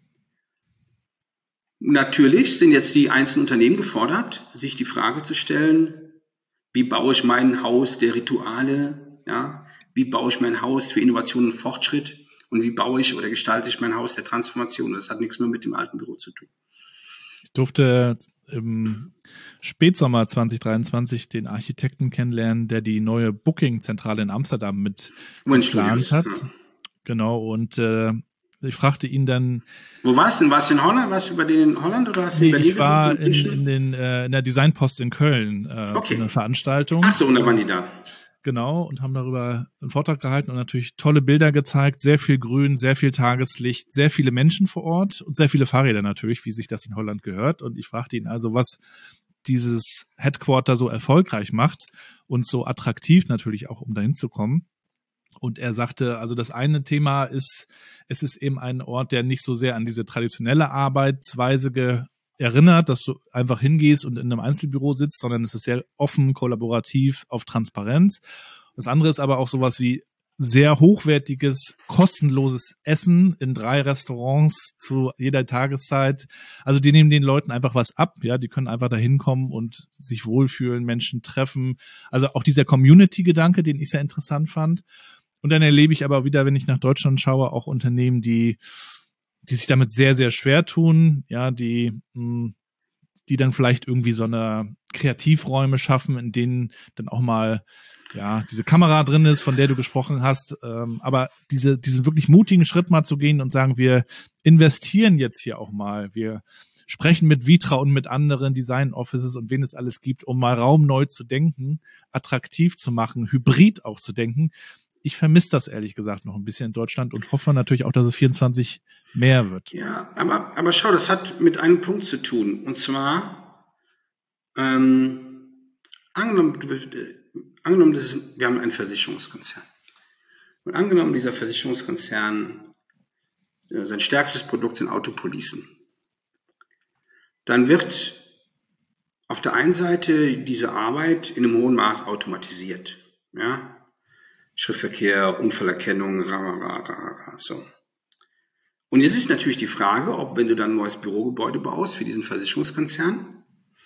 natürlich sind jetzt die einzelnen Unternehmen gefordert, sich die Frage zu stellen, wie baue ich mein Haus der Rituale, ja? Wie baue ich mein Haus für Innovation und Fortschritt und wie baue ich oder gestalte ich mein Haus der Transformation. Das hat nichts mehr mit dem alten Büro zu tun. Ich durfte im Spätsommer zwanzig dreiundzwanzig den Architekten kennenlernen, der die neue Booking-Zentrale in Amsterdam mit geplant hat. Ja. Genau, und äh, ich fragte ihn dann... Wo warst du denn? Warst du in Holland? Warst du bei denen in Holland oder hast du nee, in Berlin? Ich war in, in, den, äh, in der Designpost in Köln äh, okay. zu einer Veranstaltung. Ach so, und da waren die da. Genau, und haben darüber einen Vortrag gehalten und natürlich tolle Bilder gezeigt, sehr viel Grün, sehr viel Tageslicht, sehr viele Menschen vor Ort und sehr viele Fahrräder natürlich, wie sich das in Holland gehört. Und ich fragte ihn also, was dieses Headquarter so erfolgreich macht und so attraktiv natürlich auch, um dahin zu kommen. Und er sagte, also das eine Thema ist, es ist eben ein Ort, der nicht so sehr an diese traditionelle Arbeitsweise ge erinnert, dass du einfach hingehst und in einem Einzelbüro sitzt, sondern es ist sehr offen, kollaborativ, auf Transparenz. Das andere ist aber auch sowas wie sehr hochwertiges, kostenloses Essen in drei Restaurants zu jeder Tageszeit. Also die nehmen den Leuten einfach was ab, ja, die können einfach da hinkommen und sich wohlfühlen, Menschen treffen. Also auch dieser Community-Gedanke, den ich sehr interessant fand. Und dann erlebe ich aber wieder, wenn ich nach Deutschland schaue, auch Unternehmen, die die sich damit sehr, sehr schwer tun, ja, die, die dann vielleicht irgendwie so eine Kreativräume schaffen, in denen dann auch mal, ja, diese Kamera drin ist, von der du gesprochen hast, ähm, aber diese, diesen wirklich mutigen Schritt mal zu gehen und sagen, wir investieren jetzt hier auch mal, wir sprechen mit Vitra und mit anderen Design Offices und wen es alles gibt, um mal Raum neu zu denken, attraktiv zu machen, hybrid auch zu denken. Ich vermisse das ehrlich gesagt noch ein bisschen in Deutschland und hoffe natürlich auch, dass es vierundzwanzig mehr wird. Ja, aber, aber schau, das hat mit einem Punkt zu tun. Und zwar, ähm, angenommen, angenommen das ist, wir haben einen Versicherungskonzern. Und angenommen, dieser Versicherungskonzern, äh, sein stärkstes Produkt sind Autopolicen. Dann wird auf der einen Seite diese Arbeit in einem hohen Maß automatisiert. Ja, Schriftverkehr, Unfallerkennung, ra, ra, ra, ra, so. Und jetzt ist natürlich die Frage, ob, wenn du dann ein neues Bürogebäude baust für diesen Versicherungskonzern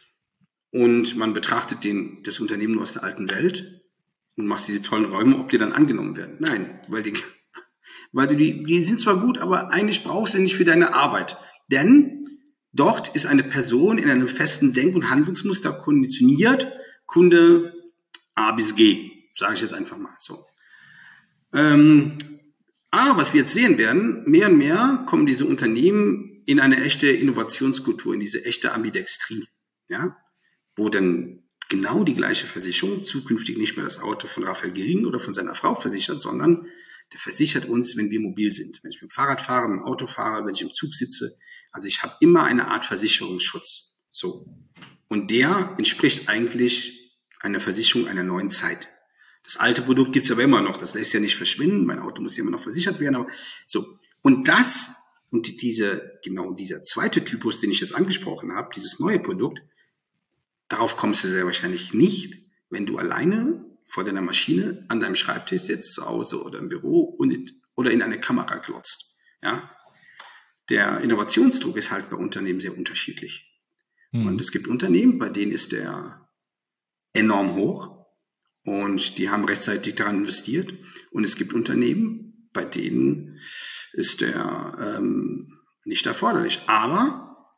und man betrachtet den, das Unternehmen nur aus der alten Welt und machst diese tollen Räume, ob die dann angenommen werden. Nein, weil die, weil du die, die sind zwar gut, aber eigentlich brauchst du nicht für deine Arbeit. Denn dort ist eine Person in einem festen Denk- und Handlungsmuster konditioniert, Kunde A bis G, sage ich jetzt einfach mal so. Ähm, aber was wir jetzt sehen werden, mehr und mehr kommen diese Unternehmen in eine echte Innovationskultur, in diese echte Ambidextrie, ja, wo dann genau die gleiche Versicherung zukünftig nicht mehr das Auto von Raphael Gehring oder von seiner Frau versichert, sondern der versichert uns, wenn wir mobil sind. Wenn ich mit dem Fahrrad fahre, mit dem Auto fahre, wenn ich im Zug sitze. Also ich habe immer eine Art Versicherungsschutz. So. Und der entspricht eigentlich einer Versicherung einer neuen Zeit. Das alte Produkt gibt's aber immer noch, das lässt ja nicht verschwinden, mein Auto muss ja immer noch versichert werden, aber so. Und das, und die, diese, genau dieser zweite Typus, den ich jetzt angesprochen habe, dieses neue Produkt, darauf kommst du sehr wahrscheinlich nicht, wenn du alleine vor deiner Maschine an deinem Schreibtisch sitzt, zu Hause oder im Büro und, oder in eine Kamera glotzt, ja. Der Innovationsdruck ist halt bei Unternehmen sehr unterschiedlich. Hm. Und es gibt Unternehmen, bei denen ist der enorm hoch. Und die haben rechtzeitig daran investiert. Und es gibt Unternehmen, bei denen ist der ähm, nicht erforderlich. Aber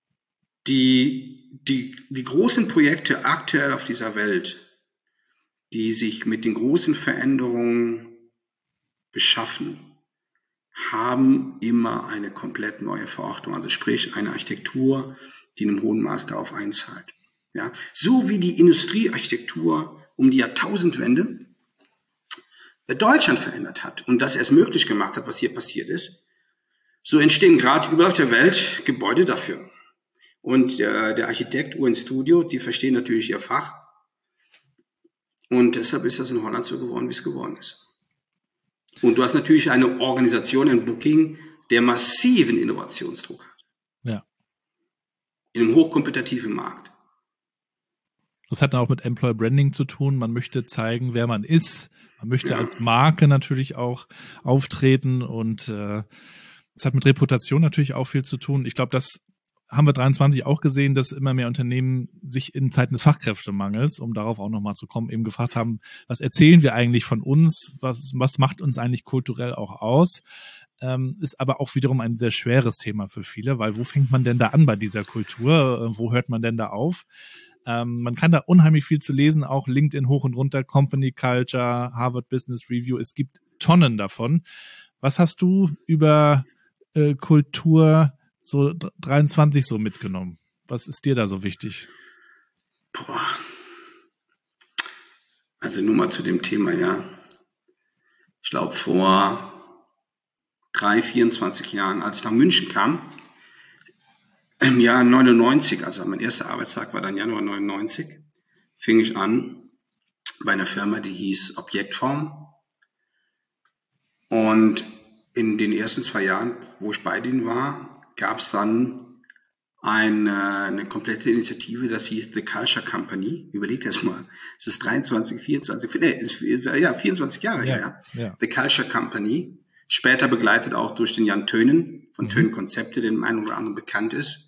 die, die, die großen Projekte aktuell auf dieser Welt, die sich mit den großen Veränderungen beschaffen, haben immer eine komplett neue Verordnung. Also sprich eine Architektur, die in einem hohen Maß darauf einzahlt. Ja, so wie die Industriearchitektur um die Jahrtausendwende Deutschland verändert hat und das erst möglich gemacht hat, was hier passiert ist, so entstehen gerade überall auf der Welt Gebäude dafür. Und äh, der Architekt U N Studio, die verstehen natürlich ihr Fach und deshalb ist das in Holland so geworden, wie es geworden ist. Und du hast natürlich eine Organisation, ein Booking, der massiven Innovationsdruck hat. Ja. In einem hochkompetitiven Markt. Das hat dann auch mit Employer Branding zu tun. Man möchte zeigen, wer man ist. Man möchte Ja. als Marke natürlich auch auftreten und äh, das hat mit Reputation natürlich auch viel zu tun. Ich glaube, das haben wir dreiundzwanzig auch gesehen, dass immer mehr Unternehmen sich in Zeiten des Fachkräftemangels, um darauf auch nochmal zu kommen, eben gefragt haben, was erzählen wir eigentlich von uns? Was, was macht uns eigentlich kulturell auch aus? Ähm, ist aber auch wiederum ein sehr schweres Thema für viele, weil wo fängt man denn da an bei dieser Kultur? Äh, wo hört man denn da auf? Ähm, man kann da unheimlich viel zu lesen, auch LinkedIn hoch und runter, Company Culture, Harvard Business Review. Es gibt Tonnen davon. Was hast du über äh, Kultur so dreiundzwanzig so mitgenommen? Was ist dir da so wichtig? Boah. Also nur mal zu dem Thema, ja. Ich glaube, vor drei, vierundzwanzig Jahren, als ich nach München kam, im Jahr neunundneunzig, also mein erster Arbeitstag war dann Januar neunundneunzig, fing ich an bei einer Firma, die hieß Objektform. Und in den ersten zwei Jahren, wo ich bei denen war, gab es dann eine, eine komplette Initiative, das hieß The Culture Company. Überlegt das mal. Es ist dreiundzwanzig, vierundzwanzig, nee, ist, ja, vierundzwanzig Jahre Ja, her. Ja. ja. The Culture Company. Später begleitet auch durch den Jan Tönen von Mhm. Tönen Konzepte, der dem einen oder anderen bekannt ist.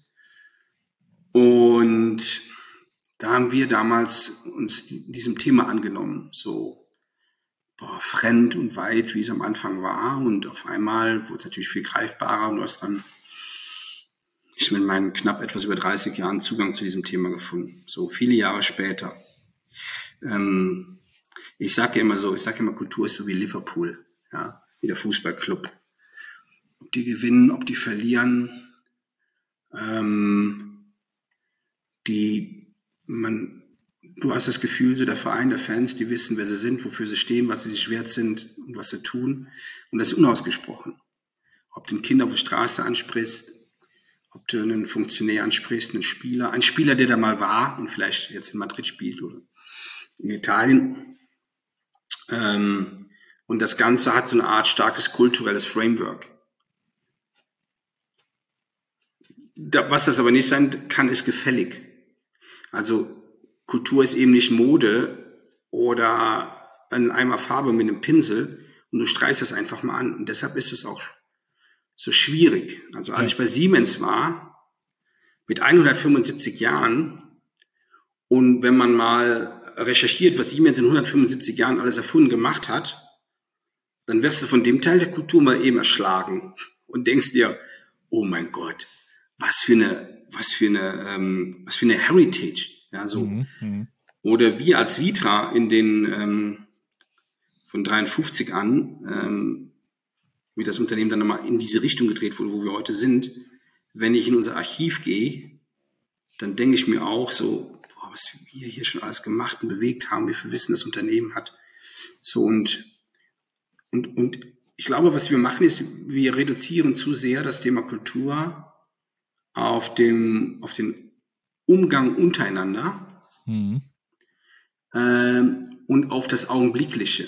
Und da haben wir damals uns diesem Thema angenommen. So, boah, fremd und weit, wie es am Anfang war. Und auf einmal wurde es natürlich viel greifbarer und du hast dann ich mit meinen knapp etwas über dreißig Jahren Zugang zu diesem Thema gefunden. So viele Jahre später. Ähm, ich sage ja immer so, ich sage immer, Kultur ist so wie Liverpool, ja, wie der Fußballclub. Ob die gewinnen, ob die verlieren, ähm, die, man, du hast das Gefühl, so der Verein der Fans, die wissen, wer sie sind, wofür sie stehen, was sie sich wert sind und was sie tun. Und das ist unausgesprochen. Ob du ein Kind auf der Straße ansprichst, ob du einen Funktionär ansprichst, einen Spieler, ein Spieler, der da mal war und vielleicht jetzt in Madrid spielt oder in Italien. Ähm, und das Ganze hat so eine Art starkes kulturelles Framework. Da, was das aber nicht sein kann, ist gefällig. Also Kultur ist eben nicht Mode oder ein Eimer Farbe mit einem Pinsel und du streichst das einfach mal an. Und deshalb ist es auch so schwierig. Also als Ja. ich bei Siemens war, mit hundertfünfundsiebzig Jahren, und wenn man mal recherchiert, was Siemens in hundertfünfundsiebzig Jahren alles erfunden gemacht hat, dann wirst du von dem Teil der Kultur mal eben erschlagen und denkst dir, oh mein Gott, was für eine, was für eine, ähm, was für eine Heritage, ja, so. Mhm. Mhm. Oder wir als Vitra in den, ähm, von dreiundfünfzig an, ähm, wie das Unternehmen dann nochmal in diese Richtung gedreht wurde, wo wir heute sind. Wenn ich in unser Archiv gehe, dann denke ich mir auch so, boah, was wir hier schon alles gemacht und bewegt haben, wie viel Wissen das Unternehmen hat. So und, und, und ich glaube, was wir machen ist, wir reduzieren zu sehr das Thema Kultur auf dem, auf den Umgang untereinander, Mhm. ähm, und auf das Augenblickliche.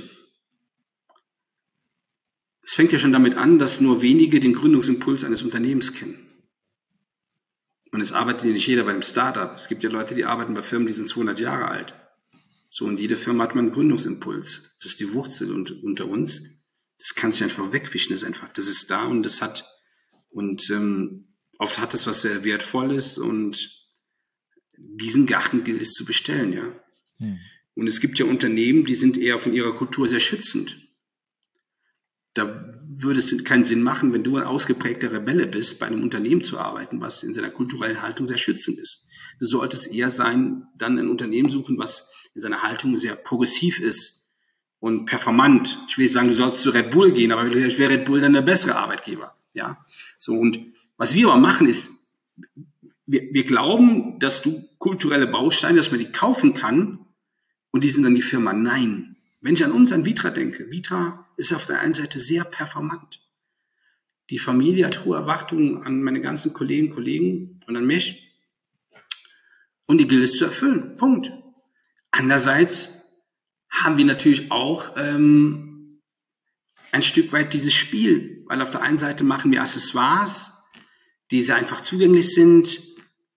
Es fängt ja schon damit an, dass nur wenige den Gründungsimpuls eines Unternehmens kennen. Und es arbeitet ja nicht jeder bei einem Startup. Es gibt ja Leute, die arbeiten bei Firmen, die sind zweihundert Jahre alt. So, und jede Firma hat mal einen Gründungsimpuls. Das ist die Wurzel und, unter uns. Das kann sich einfach wegwischen. Das ist einfach, das ist da und das hat, und ähm, oft hat das was sehr Wertvolles und diesen Garten gilt es zu bestellen, ja. Mhm. Und es gibt ja Unternehmen, die sind eher von ihrer Kultur sehr schützend. Da würde es keinen Sinn machen, wenn du ein ausgeprägter Rebelle bist, bei einem Unternehmen zu arbeiten, was in seiner kulturellen Haltung sehr schützend ist. Du solltest eher sein, dann ein Unternehmen suchen, was in seiner Haltung sehr progressiv ist und performant. Ich will nicht sagen, du sollst zu Red Bull gehen, aber vielleicht wäre Red Bull dann der bessere Arbeitgeber. Ja, so. Und was wir aber machen ist, wir, wir glauben, dass du kulturelle Bausteine, dass man die kaufen kann und die sind dann die Firma. Nein. Wenn ich an uns, an Vitra denke, Vitra ist auf der einen Seite sehr performant. Die Familie hat hohe Erwartungen an meine ganzen Kollegen, Kollegen und an mich. Und die gilt es zu erfüllen. Punkt. Andererseits haben wir natürlich auch ähm, ein Stück weit dieses Spiel, weil auf der einen Seite machen wir Accessoires, die sehr einfach zugänglich sind,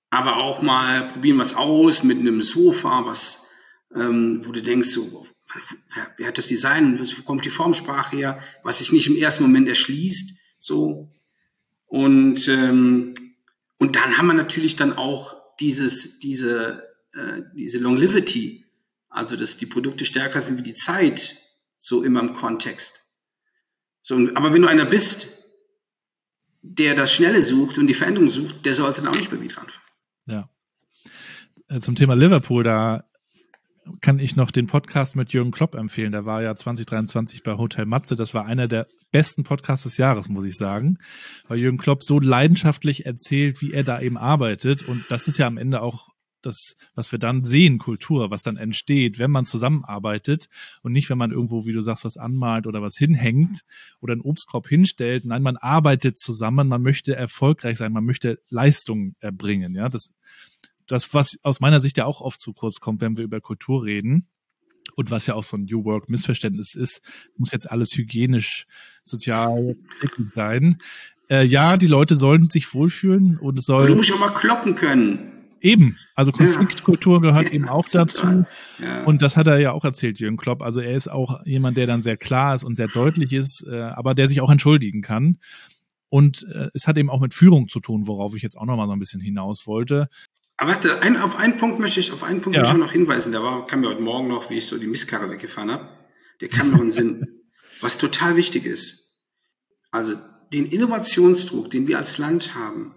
aber auch mal probieren was aus mit einem Sofa, was, ähm, wo du denkst, so, wer, wer hat das Design, wo kommt die Formsprache her, was sich nicht im ersten Moment erschließt, so. Und, ähm, und dann haben wir natürlich dann auch dieses, diese, äh, diese Longevity, also dass die Produkte stärker sind wie die Zeit, so immer im Kontext. So, aber wenn du einer bist, der das Schnelle sucht und die Veränderung sucht, der sollte dann auch nicht bei Vitra anfangen. Ja. Zum Thema Liverpool, da kann ich noch den Podcast mit Jürgen Klopp empfehlen. Der war ja zwanzig dreiundzwanzig bei Hotel Matze. Das war einer der besten Podcasts des Jahres, muss ich sagen. Weil Jürgen Klopp so leidenschaftlich erzählt, wie er da eben arbeitet. Und das ist ja am Ende auch das, was wir dann sehen, Kultur, was dann entsteht, wenn man zusammenarbeitet und nicht, wenn man irgendwo, wie du sagst, was anmalt oder was hinhängt oder einen Obstkorb hinstellt. Nein, man arbeitet zusammen, man möchte erfolgreich sein, man möchte Leistung erbringen. Ja, das Das, was aus meiner Sicht ja auch oft zu kurz kommt, wenn wir über Kultur reden und was ja auch so ein New Work-Missverständnis ist, muss jetzt alles hygienisch, sozial sein. Äh, ja, die Leute sollen sich wohlfühlen und es soll... Aber du musst ja mal kloppen können. Eben, also Konfliktkultur ja. gehört ja, eben auch dazu. Ja. Und das hat er ja auch erzählt, Jürgen Klopp. Also er ist auch jemand, der dann sehr klar ist und sehr deutlich ist, äh, aber der sich auch entschuldigen kann. Und äh, es hat eben auch mit Führung zu tun, worauf ich jetzt auch noch mal so ein bisschen hinaus wollte. Aber warte, ein, auf einen Punkt möchte ich, auf einen Punkt ja. möchte ich noch hinweisen. Der war, kam mir heute Morgen noch, wie ich so die Mistkarre weggefahren habe. Der kam noch in den Sinn. Was total wichtig ist. Also, den Innovationsdruck, den wir als Land haben,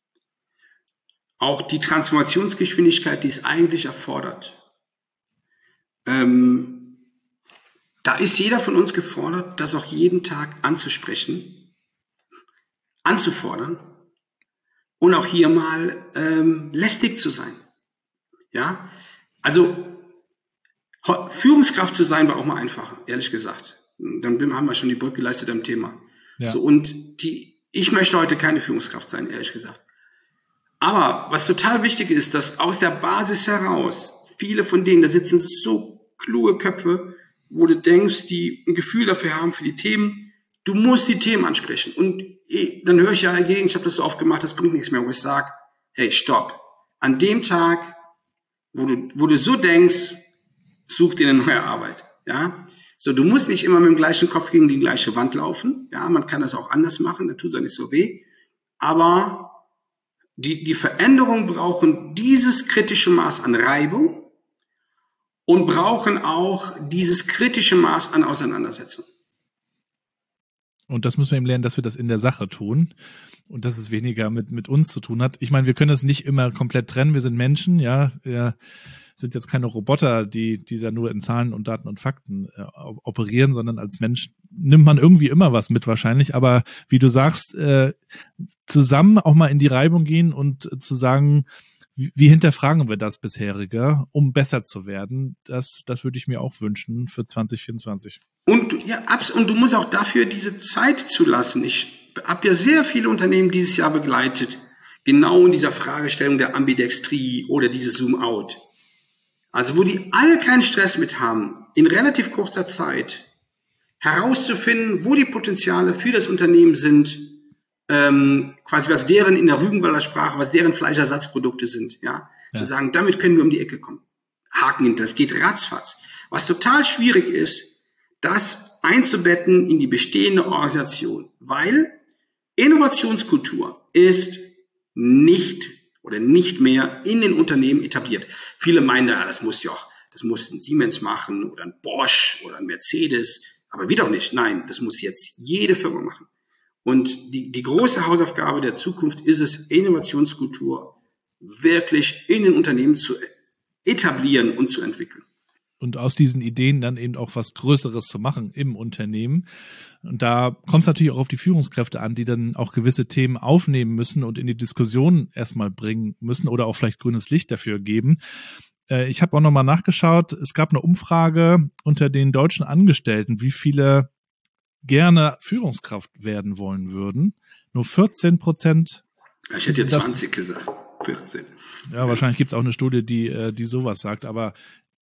auch die Transformationsgeschwindigkeit, die es eigentlich erfordert. Ähm, da ist jeder von uns gefordert, das auch jeden Tag anzusprechen, anzufordern. Und auch hier mal ähm, lästig zu sein. Ja, also Führungskraft zu sein war auch mal einfacher, ehrlich gesagt. Dann haben wir schon die Brücke geleistet am Thema. Ja. So, und die, ich möchte heute keine Führungskraft sein, ehrlich gesagt. Aber was total wichtig ist, dass aus der Basis heraus, viele von denen, da sitzen so kluge Köpfe, wo du denkst, die ein Gefühl dafür haben für die Themen, du musst die Themen ansprechen. Und dann höre ich ja dagegen, ich habe das so oft gemacht, das bringt nichts mehr, wo ich sage, hey, stopp. An dem Tag, wo du, wo du so denkst, such dir eine neue Arbeit. Ja, so, du musst nicht immer mit dem gleichen Kopf gegen die gleiche Wand laufen. Ja, man kann das auch anders machen, dann tut es auch nicht so weh. Aber die, die Veränderungen brauchen dieses kritische Maß an Reibung und brauchen auch dieses kritische Maß an Auseinandersetzung. Und das müssen wir eben lernen, dass wir das in der Sache tun und dass es weniger mit mit uns zu tun hat. Ich meine, wir können das nicht immer komplett trennen. Wir sind Menschen, ja. Wir sind jetzt keine Roboter, die die da nur in Zahlen und Daten und Fakten äh, operieren, sondern als Mensch nimmt man irgendwie immer was mit wahrscheinlich. Aber wie du sagst, äh, zusammen auch mal in die Reibung gehen und äh, zu sagen, wie, wie hinterfragen wir das bisherige, um besser zu werden, das das würde ich mir auch wünschen für zwanzig vierundzwanzig. Und ja, und du musst auch dafür diese Zeit zulassen. Ich habe ja sehr viele Unternehmen dieses Jahr begleitet, genau in dieser Fragestellung der Ambidextrie oder dieses Zoom-out. Also wo die alle keinen Stress mit haben, in relativ kurzer Zeit herauszufinden, wo die Potenziale für das Unternehmen sind, ähm, quasi was deren in der Rügenwalder Sprache, was deren Fleischersatzprodukte sind, ja? ja. Zu sagen, damit können wir um die Ecke kommen. Haken hinter, das geht ratzfatz. Was total schwierig ist, das einzubetten in die bestehende Organisation, weil Innovationskultur ist nicht oder nicht mehr in den Unternehmen etabliert. Viele meinen, ja, das muss ja auch, das muss ein Siemens machen oder ein Bosch oder ein Mercedes, aber wieder nicht. Nein, das muss jetzt jede Firma machen. Und die, die große Hausaufgabe der Zukunft ist es, Innovationskultur wirklich in den Unternehmen zu etablieren und zu entwickeln. Und aus diesen Ideen dann eben auch was Größeres zu machen im Unternehmen. Und da kommt es natürlich auch auf die Führungskräfte an, die dann auch gewisse Themen aufnehmen müssen und in die Diskussion erstmal bringen müssen oder auch vielleicht grünes Licht dafür geben. Äh, ich habe auch nochmal nachgeschaut, es gab eine Umfrage unter den deutschen Angestellten, wie viele gerne Führungskraft werden wollen würden. Nur vierzehn Prozent. Ich hätte jetzt zwanzig gesagt, vierzehn. Ja, wahrscheinlich gibt es auch eine Studie, die, die sowas sagt, aber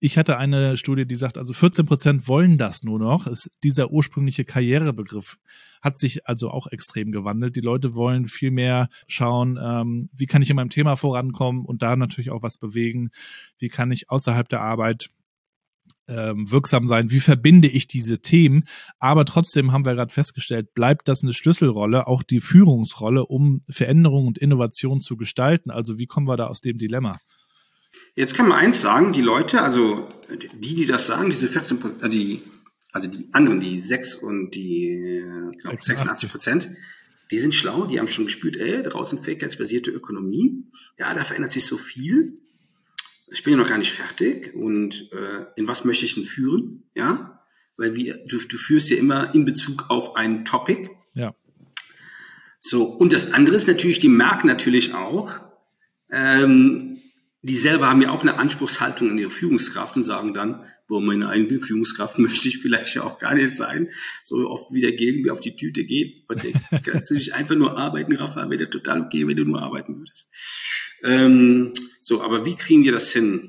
Ich hatte eine Studie, die sagt, also vierzehn Prozent wollen das nur noch. Es, dieser ursprüngliche Karrierebegriff hat sich also auch extrem gewandelt. Die Leute wollen viel mehr schauen, ähm, wie kann ich in meinem Thema vorankommen und da natürlich auch was bewegen. Wie kann ich außerhalb der Arbeit ähm, wirksam sein? Wie verbinde ich diese Themen? Aber trotzdem haben wir gerade festgestellt, bleibt das eine Schlüsselrolle, auch die Führungsrolle, um Veränderung und Innovation zu gestalten. Also wie kommen wir da aus dem Dilemma? Jetzt kann man eins sagen, die Leute, also die, die das sagen, diese vierzehn Prozent, die, also die anderen, die sechs und die glaub, sechsundachtzig Prozent, die sind schlau, die haben schon gespürt, ey, draußen fähigkeitsbasierte Ökonomie, ja, da verändert sich so viel, ich bin ja noch gar nicht fertig und äh, in was möchte ich denn führen, ja, weil wir, du, du führst ja immer in Bezug auf ein Topic. Ja. So, und das andere ist natürlich, die merken natürlich auch, ähm, die selber haben ja auch eine Anspruchshaltung an ihre Führungskraft und sagen dann, boah, meine eigene Führungskraft möchte ich vielleicht ja auch gar nicht sein. So oft wie der Gegen mir auf die Tüte geht. Und der, kannst du nicht einfach nur arbeiten, Rafa, wäre total okay, wenn du nur arbeiten würdest. Ähm, so, aber wie kriegen wir das hin?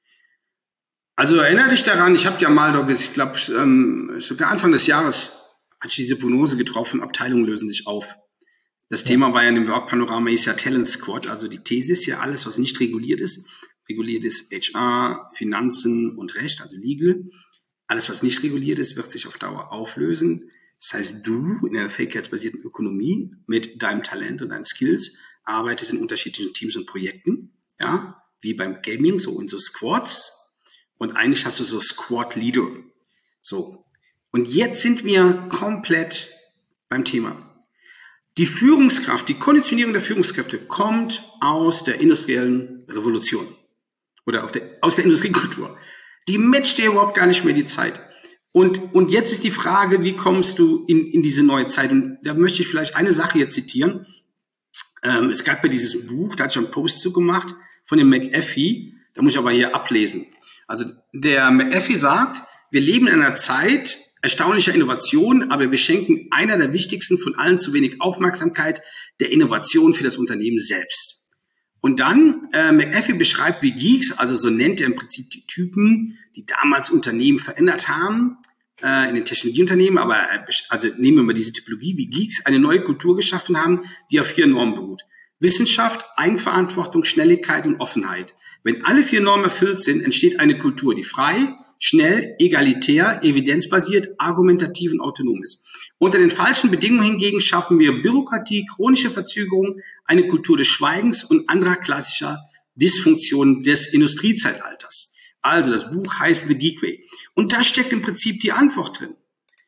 Also erinnere dich daran, ich habe ja mal, doch, ich glaube, ähm, sogar Anfang des Jahres hatte ich diese Prognose getroffen, Abteilungen lösen sich auf. Das ja. Thema war ja in dem Work-Panorama ist ja Talent Squad, also die These ist ja alles, was nicht reguliert ist. Reguliert ist H R, Finanzen und Recht, also Legal. Alles, was nicht reguliert ist, wird sich auf Dauer auflösen. Das heißt, du in einer fähigkeitsbasierten Ökonomie mit deinem Talent und deinen Skills arbeitest in unterschiedlichen Teams und Projekten, ja, wie beim Gaming, so in so Squads. Und eigentlich hast du so Squad-Leader. So. Und jetzt sind wir komplett beim Thema. Die Führungskraft, die Konditionierung der Führungskräfte kommt aus der industriellen Revolution oder auf der, aus der Industriekultur. Die matcht dir überhaupt gar nicht mehr die Zeit. Und, und jetzt ist die Frage, wie kommst du in, in diese neue Zeit? Und da möchte ich vielleicht eine Sache jetzt zitieren. Ähm, es gab ja dieses Buch, da hat schon einen Post zu gemacht von dem McAfee. Da muss ich aber hier ablesen. Also der McAfee sagt, wir leben in einer Zeit erstaunlicher Innovation, aber wir schenken einer der wichtigsten von allen zu wenig Aufmerksamkeit, der Innovation für das Unternehmen selbst. Und dann, äh, McAfee beschreibt wie Geeks, also so nennt er im Prinzip die Typen, die damals Unternehmen verändert haben, äh, in den Technologieunternehmen, aber äh, also nehmen wir mal diese Typologie, wie Geeks eine neue Kultur geschaffen haben, die auf vier Normen beruht. Wissenschaft, Eigenverantwortung, Schnelligkeit und Offenheit. Wenn alle vier Normen erfüllt sind, entsteht eine Kultur, die frei, schnell, egalitär, evidenzbasiert, argumentativ und autonom ist. Unter den falschen Bedingungen hingegen schaffen wir Bürokratie, chronische Verzögerung, eine Kultur des Schweigens und anderer klassischer Dysfunktionen des Industriezeitalters. Also das Buch heißt The Geek Way. Und da steckt im Prinzip die Antwort drin.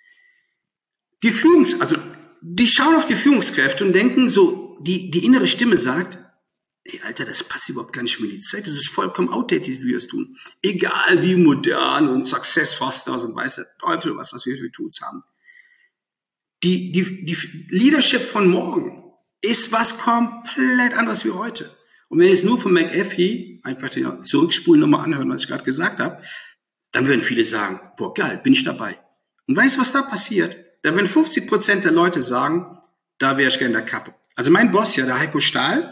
Die Führungs-, also die schauen auf die Führungskräfte und denken so, die, die innere Stimme sagt, ey, Alter, das passt überhaupt gar nicht mehr in die Zeit. Das ist vollkommen outdated, wie wir es tun. Egal wie modern und Success Fosters und weiß der Teufel was, was wir für Tools haben. Die, die, die Leadership von morgen ist was komplett anderes wie heute. Und wenn ich es nur von McAfee einfach den zurückspulen nochmal anhören, was ich gerade gesagt habe, dann würden viele sagen, boah, geil, bin ich dabei. Und weißt du, was da passiert? Da werden fünfzig Prozent der Leute sagen, da wäre ich gerne in der Kappe. Also mein Boss ja, der Heiko Stahl,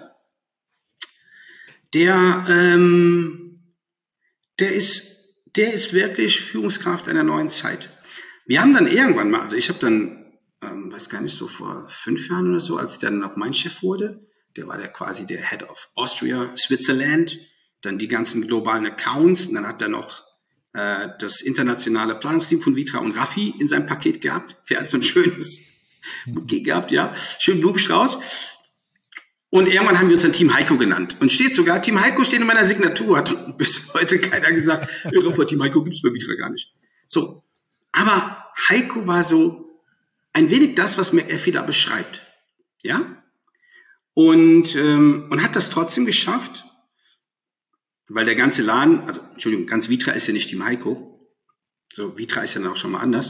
Der, ähm, der ist, der ist wirklich Führungskraft einer neuen Zeit. Wir haben dann irgendwann mal, also ich habe dann, ähm, weiß gar nicht, so vor fünf Jahren oder so, als ich dann noch mein Chef wurde, der war der quasi der Head of Austria, Switzerland, dann die ganzen globalen Accounts, und dann hat er noch äh, das internationale Planungsteam von Vitra und Raffi in seinem Paket gehabt. Der hat so ein schönes Bouquet gehabt, ja, schön Blumenstrauß. Und irgendwann haben wir uns dann Team Heiko genannt. Und steht sogar, Team Heiko steht in meiner Signatur. Hat bis heute keiner gesagt, irre, vor Team Heiko gibt's bei Vitra gar nicht. So. Aber Heiko war so ein wenig das, was McAfee da beschreibt. Ja? Und, ähm, und hat das trotzdem geschafft, weil der ganze Laden, also, Entschuldigung, ganz Vitra ist ja nicht Team Heiko. So, Vitra ist ja dann auch schon mal anders.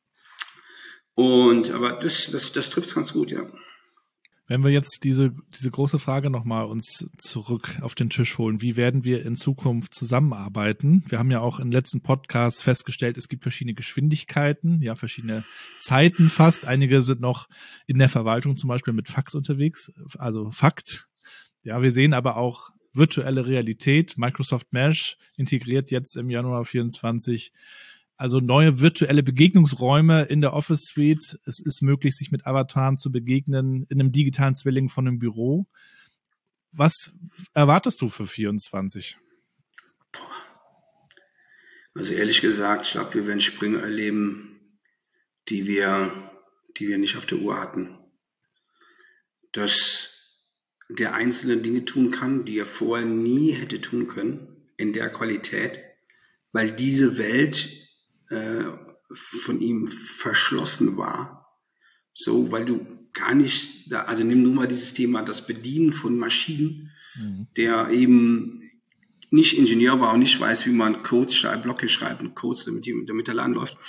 Und, aber das, das, das trifft's ganz gut, ja. Wenn wir jetzt diese diese große Frage nochmal uns zurück auf den Tisch holen, wie werden wir in Zukunft zusammenarbeiten? Wir haben ja auch im letzten Podcast festgestellt, es gibt verschiedene Geschwindigkeiten, ja verschiedene Zeiten fast. Einige sind noch in der Verwaltung zum Beispiel mit Fax unterwegs, also Fakt. Ja, wir sehen aber auch virtuelle Realität. Microsoft Mesh integriert jetzt im Januar vierundzwanzig also neue virtuelle Begegnungsräume in der Office Suite. Es ist möglich, sich mit Avataren zu begegnen in einem digitalen Zwilling von einem Büro. Was erwartest du für vierundzwanzig? Also ehrlich gesagt, ich glaube, wir werden Sprünge erleben, die wir, die wir nicht auf der Uhr hatten. Dass der Einzelne Dinge tun kann, die er vorher nie hätte tun können, in der Qualität, weil diese Welt äh, von ihm verschlossen war. So, weil du gar nicht, da, also nimm nur mal dieses Thema, das Bedienen von Maschinen, mhm. der eben nicht Ingenieur war und nicht weiß, wie man Codes schreibt, Blöcke schreibt und Codes, damit, die, damit der Laden läuft.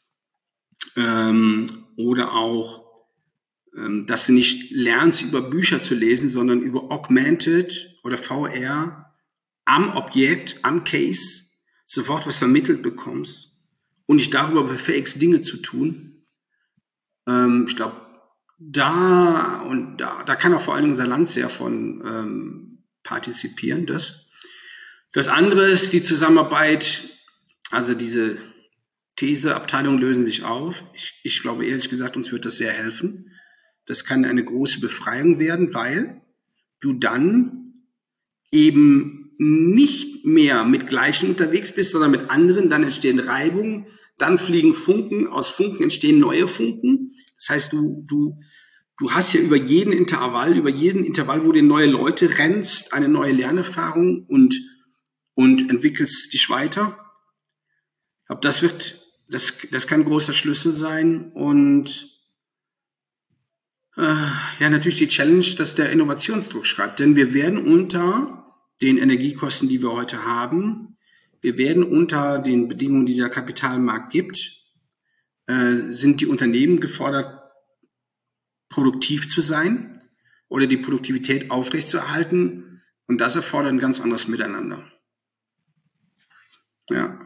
Ähm, oder auch, ähm, dass du nicht lernst, über Bücher zu lesen, sondern über Augmented oder V R am Objekt, am Case sofort was vermittelt bekommst und dich darüber befähigst, Dinge zu tun. Ähm, ich glaube, da und da, da kann auch vor allem unser Land sehr von ähm, partizipieren. Das. Das andere ist die Zusammenarbeit, also diese These, Abteilungen lösen sich auf. Ich, ich glaube ehrlich gesagt, uns wird das sehr helfen. Das kann eine große Befreiung werden, weil du dann eben nicht mehr mit Gleichen unterwegs bist, sondern mit anderen. Dann entstehen Reibungen, dann fliegen Funken, aus Funken entstehen neue Funken. Das heißt, du, du, du hast ja über jeden Intervall, über jeden Intervall, wo du neue Leute rennst, eine neue Lernerfahrung und, und entwickelst dich weiter. Ich glaube, das wird, das, das kann ein großer Schlüssel sein und äh, ja, natürlich die Challenge, dass der Innovationsdruck schreibt, denn wir werden unter den Energiekosten, die wir heute haben, wir werden unter den Bedingungen, die der Kapitalmarkt gibt, äh, sind die Unternehmen gefordert, produktiv zu sein oder die Produktivität aufrechtzuerhalten und das erfordert ein ganz anderes Miteinander. Ja.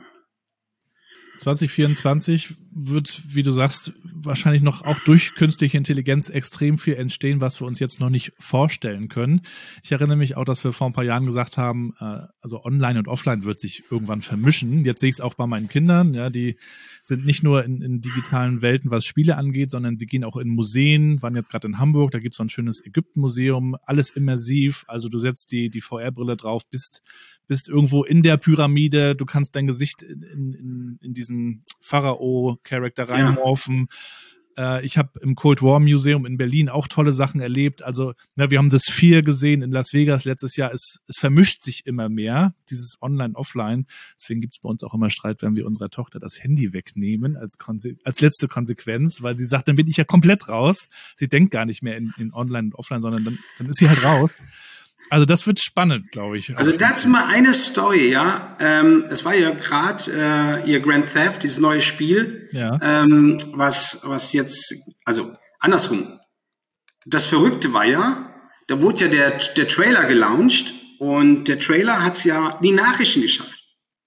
zwanzig vierundzwanzig wird, wie du sagst, wahrscheinlich noch auch durch künstliche Intelligenz extrem viel entstehen, was wir uns jetzt noch nicht vorstellen können. Ich erinnere mich auch, dass wir vor ein paar Jahren gesagt haben, also Online und Offline wird sich irgendwann vermischen. Jetzt sehe ich es auch bei meinen Kindern, ja, die sind nicht nur in, in digitalen Welten, was Spiele angeht, sondern sie gehen auch in Museen, waren jetzt gerade in Hamburg, da gibt es so ein schönes Ägypten-Museum, alles immersiv, also du setzt die, die V R-Brille drauf, bist, bist irgendwo in der Pyramide, du kannst dein Gesicht in, in, in diesen Pharao-Charakter reinmorphen. Ja. Äh, ich habe im Cold War Museum in Berlin auch tolle Sachen erlebt, also na, wir haben das Sphere gesehen in Las Vegas letztes Jahr, es, es vermischt sich immer mehr, dieses Online-Offline, deswegen gibt es bei uns auch immer Streit, wenn wir unserer Tochter das Handy wegnehmen als, Konse- als letzte Konsequenz, weil sie sagt, dann bin ich ja komplett raus, sie denkt gar nicht mehr in, in Online und Offline, sondern dann, dann ist sie halt raus. Also das wird spannend, glaube ich. Also dazu mal eine Story, ja. Ähm, es war ja gerade äh, ihr Grand Theft, dieses neue Spiel, ja. ähm, was was jetzt, also andersrum. Das Verrückte war ja, da wurde ja der der Trailer gelauncht und der Trailer hat's ja in die Nachrichten geschafft.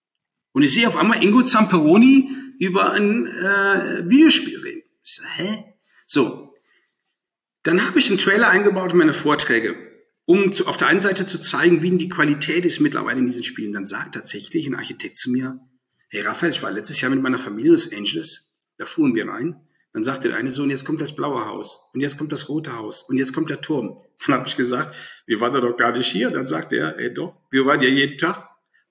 Und ich sehe auf einmal Ingo Zamperoni über ein äh, Videospiel reden. Ich so, hä? So, dann habe ich einen Trailer eingebaut in meine Vorträge, um zu, auf der einen Seite zu zeigen, wie die Qualität ist mittlerweile in diesen Spielen. Dann sagt tatsächlich ein Architekt zu mir, hey Raphael, ich war letztes Jahr mit meiner Familie in Los Angeles, da fuhren wir rein. Dann sagte der eine so, und jetzt kommt das blaue Haus, und jetzt kommt das rote Haus, und jetzt kommt der Turm. Dann habe ich gesagt, wir waren da doch gar nicht hier. Dann sagte er, ey doch, wir waren ja jeden Tag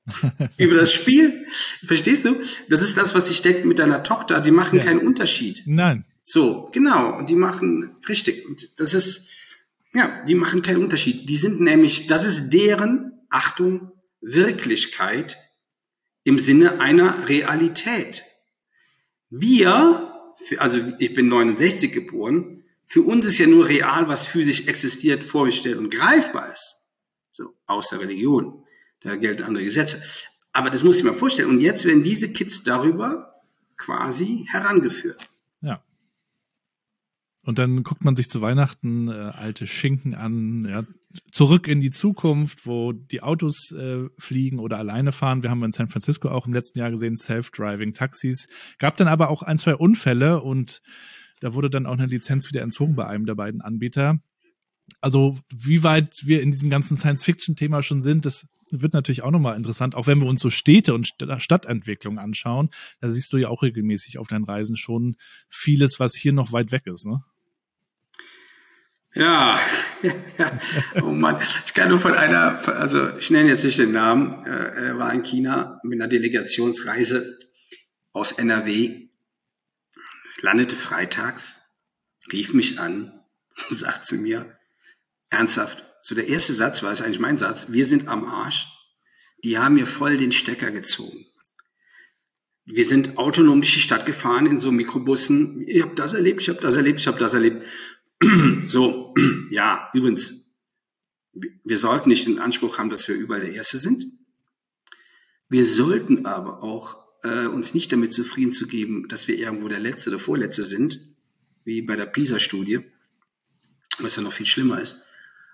über das Spiel. Verstehst du? Das ist das, was sich deckt mit deiner Tochter. Die machen ja keinen Unterschied. Nein. So, genau. Und die machen, richtig. Und das ist, ja, die machen keinen Unterschied. Die sind nämlich, das ist deren, Achtung, Wirklichkeit im Sinne einer Realität. Wir, für, also ich bin neunundsechzig geboren, für uns ist ja nur real, was physisch existiert, vorgestellt und greifbar ist. So, außer Religion. Da gelten andere Gesetze. Aber das muss ich mir vorstellen. Und jetzt werden diese Kids darüber quasi herangeführt. Ja. Und dann guckt man sich zu Weihnachten äh, alte Schinken an, ja, zurück in die Zukunft, wo die Autos äh, fliegen oder alleine fahren. Wir haben in San Francisco auch im letzten Jahr gesehen, Self-Driving Taxis. Gab dann aber auch ein, zwei Unfälle und da wurde dann auch eine Lizenz wieder entzogen bei einem der beiden Anbieter. also wie weit wir in diesem ganzen Science-Fiction-Thema schon sind, das wird natürlich auch nochmal interessant, auch wenn wir uns so Städte und Stadtentwicklung anschauen. Da siehst du ja auch regelmäßig auf deinen Reisen schon vieles, was hier noch weit weg ist, ne? Ja, ja, ja. Oh Mann, ich kann nur von einer, also ich nenne jetzt nicht den Namen, er war in China mit einer Delegationsreise aus N R W, landete freitags, rief mich an und sagt zu mir, ernsthaft, so der erste Satz war, ist eigentlich mein Satz, wir sind am Arsch, die haben mir voll den Stecker gezogen. Wir sind autonom durch die Stadt gefahren in so Mikrobussen, ich habe das erlebt, ich habe das erlebt, ich habe das erlebt. So, ja, übrigens, wir sollten nicht den Anspruch haben, dass wir überall der Erste sind. Wir sollten aber auch äh, uns nicht damit zufrieden zu geben, dass wir irgendwo der Letzte oder Vorletzte sind, wie bei der PISA-Studie, was ja noch viel schlimmer ist.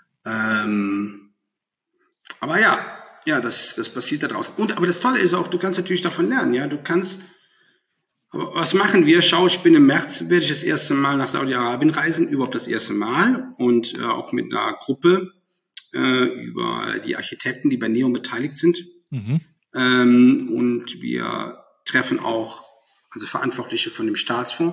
Ähm, aber ja, ja, das, das passiert da draußen. Und, aber das Tolle ist auch, du kannst natürlich davon lernen, ja, du kannst. Aber was machen wir? Schau, ich bin im März, werde ich das erste Mal nach Saudi-Arabien reisen, überhaupt das erste Mal und äh, auch mit einer Gruppe äh, über die Architekten, die bei NEOM beteiligt sind. Mhm. Ähm, und wir treffen auch also Verantwortliche von dem Staatsfonds.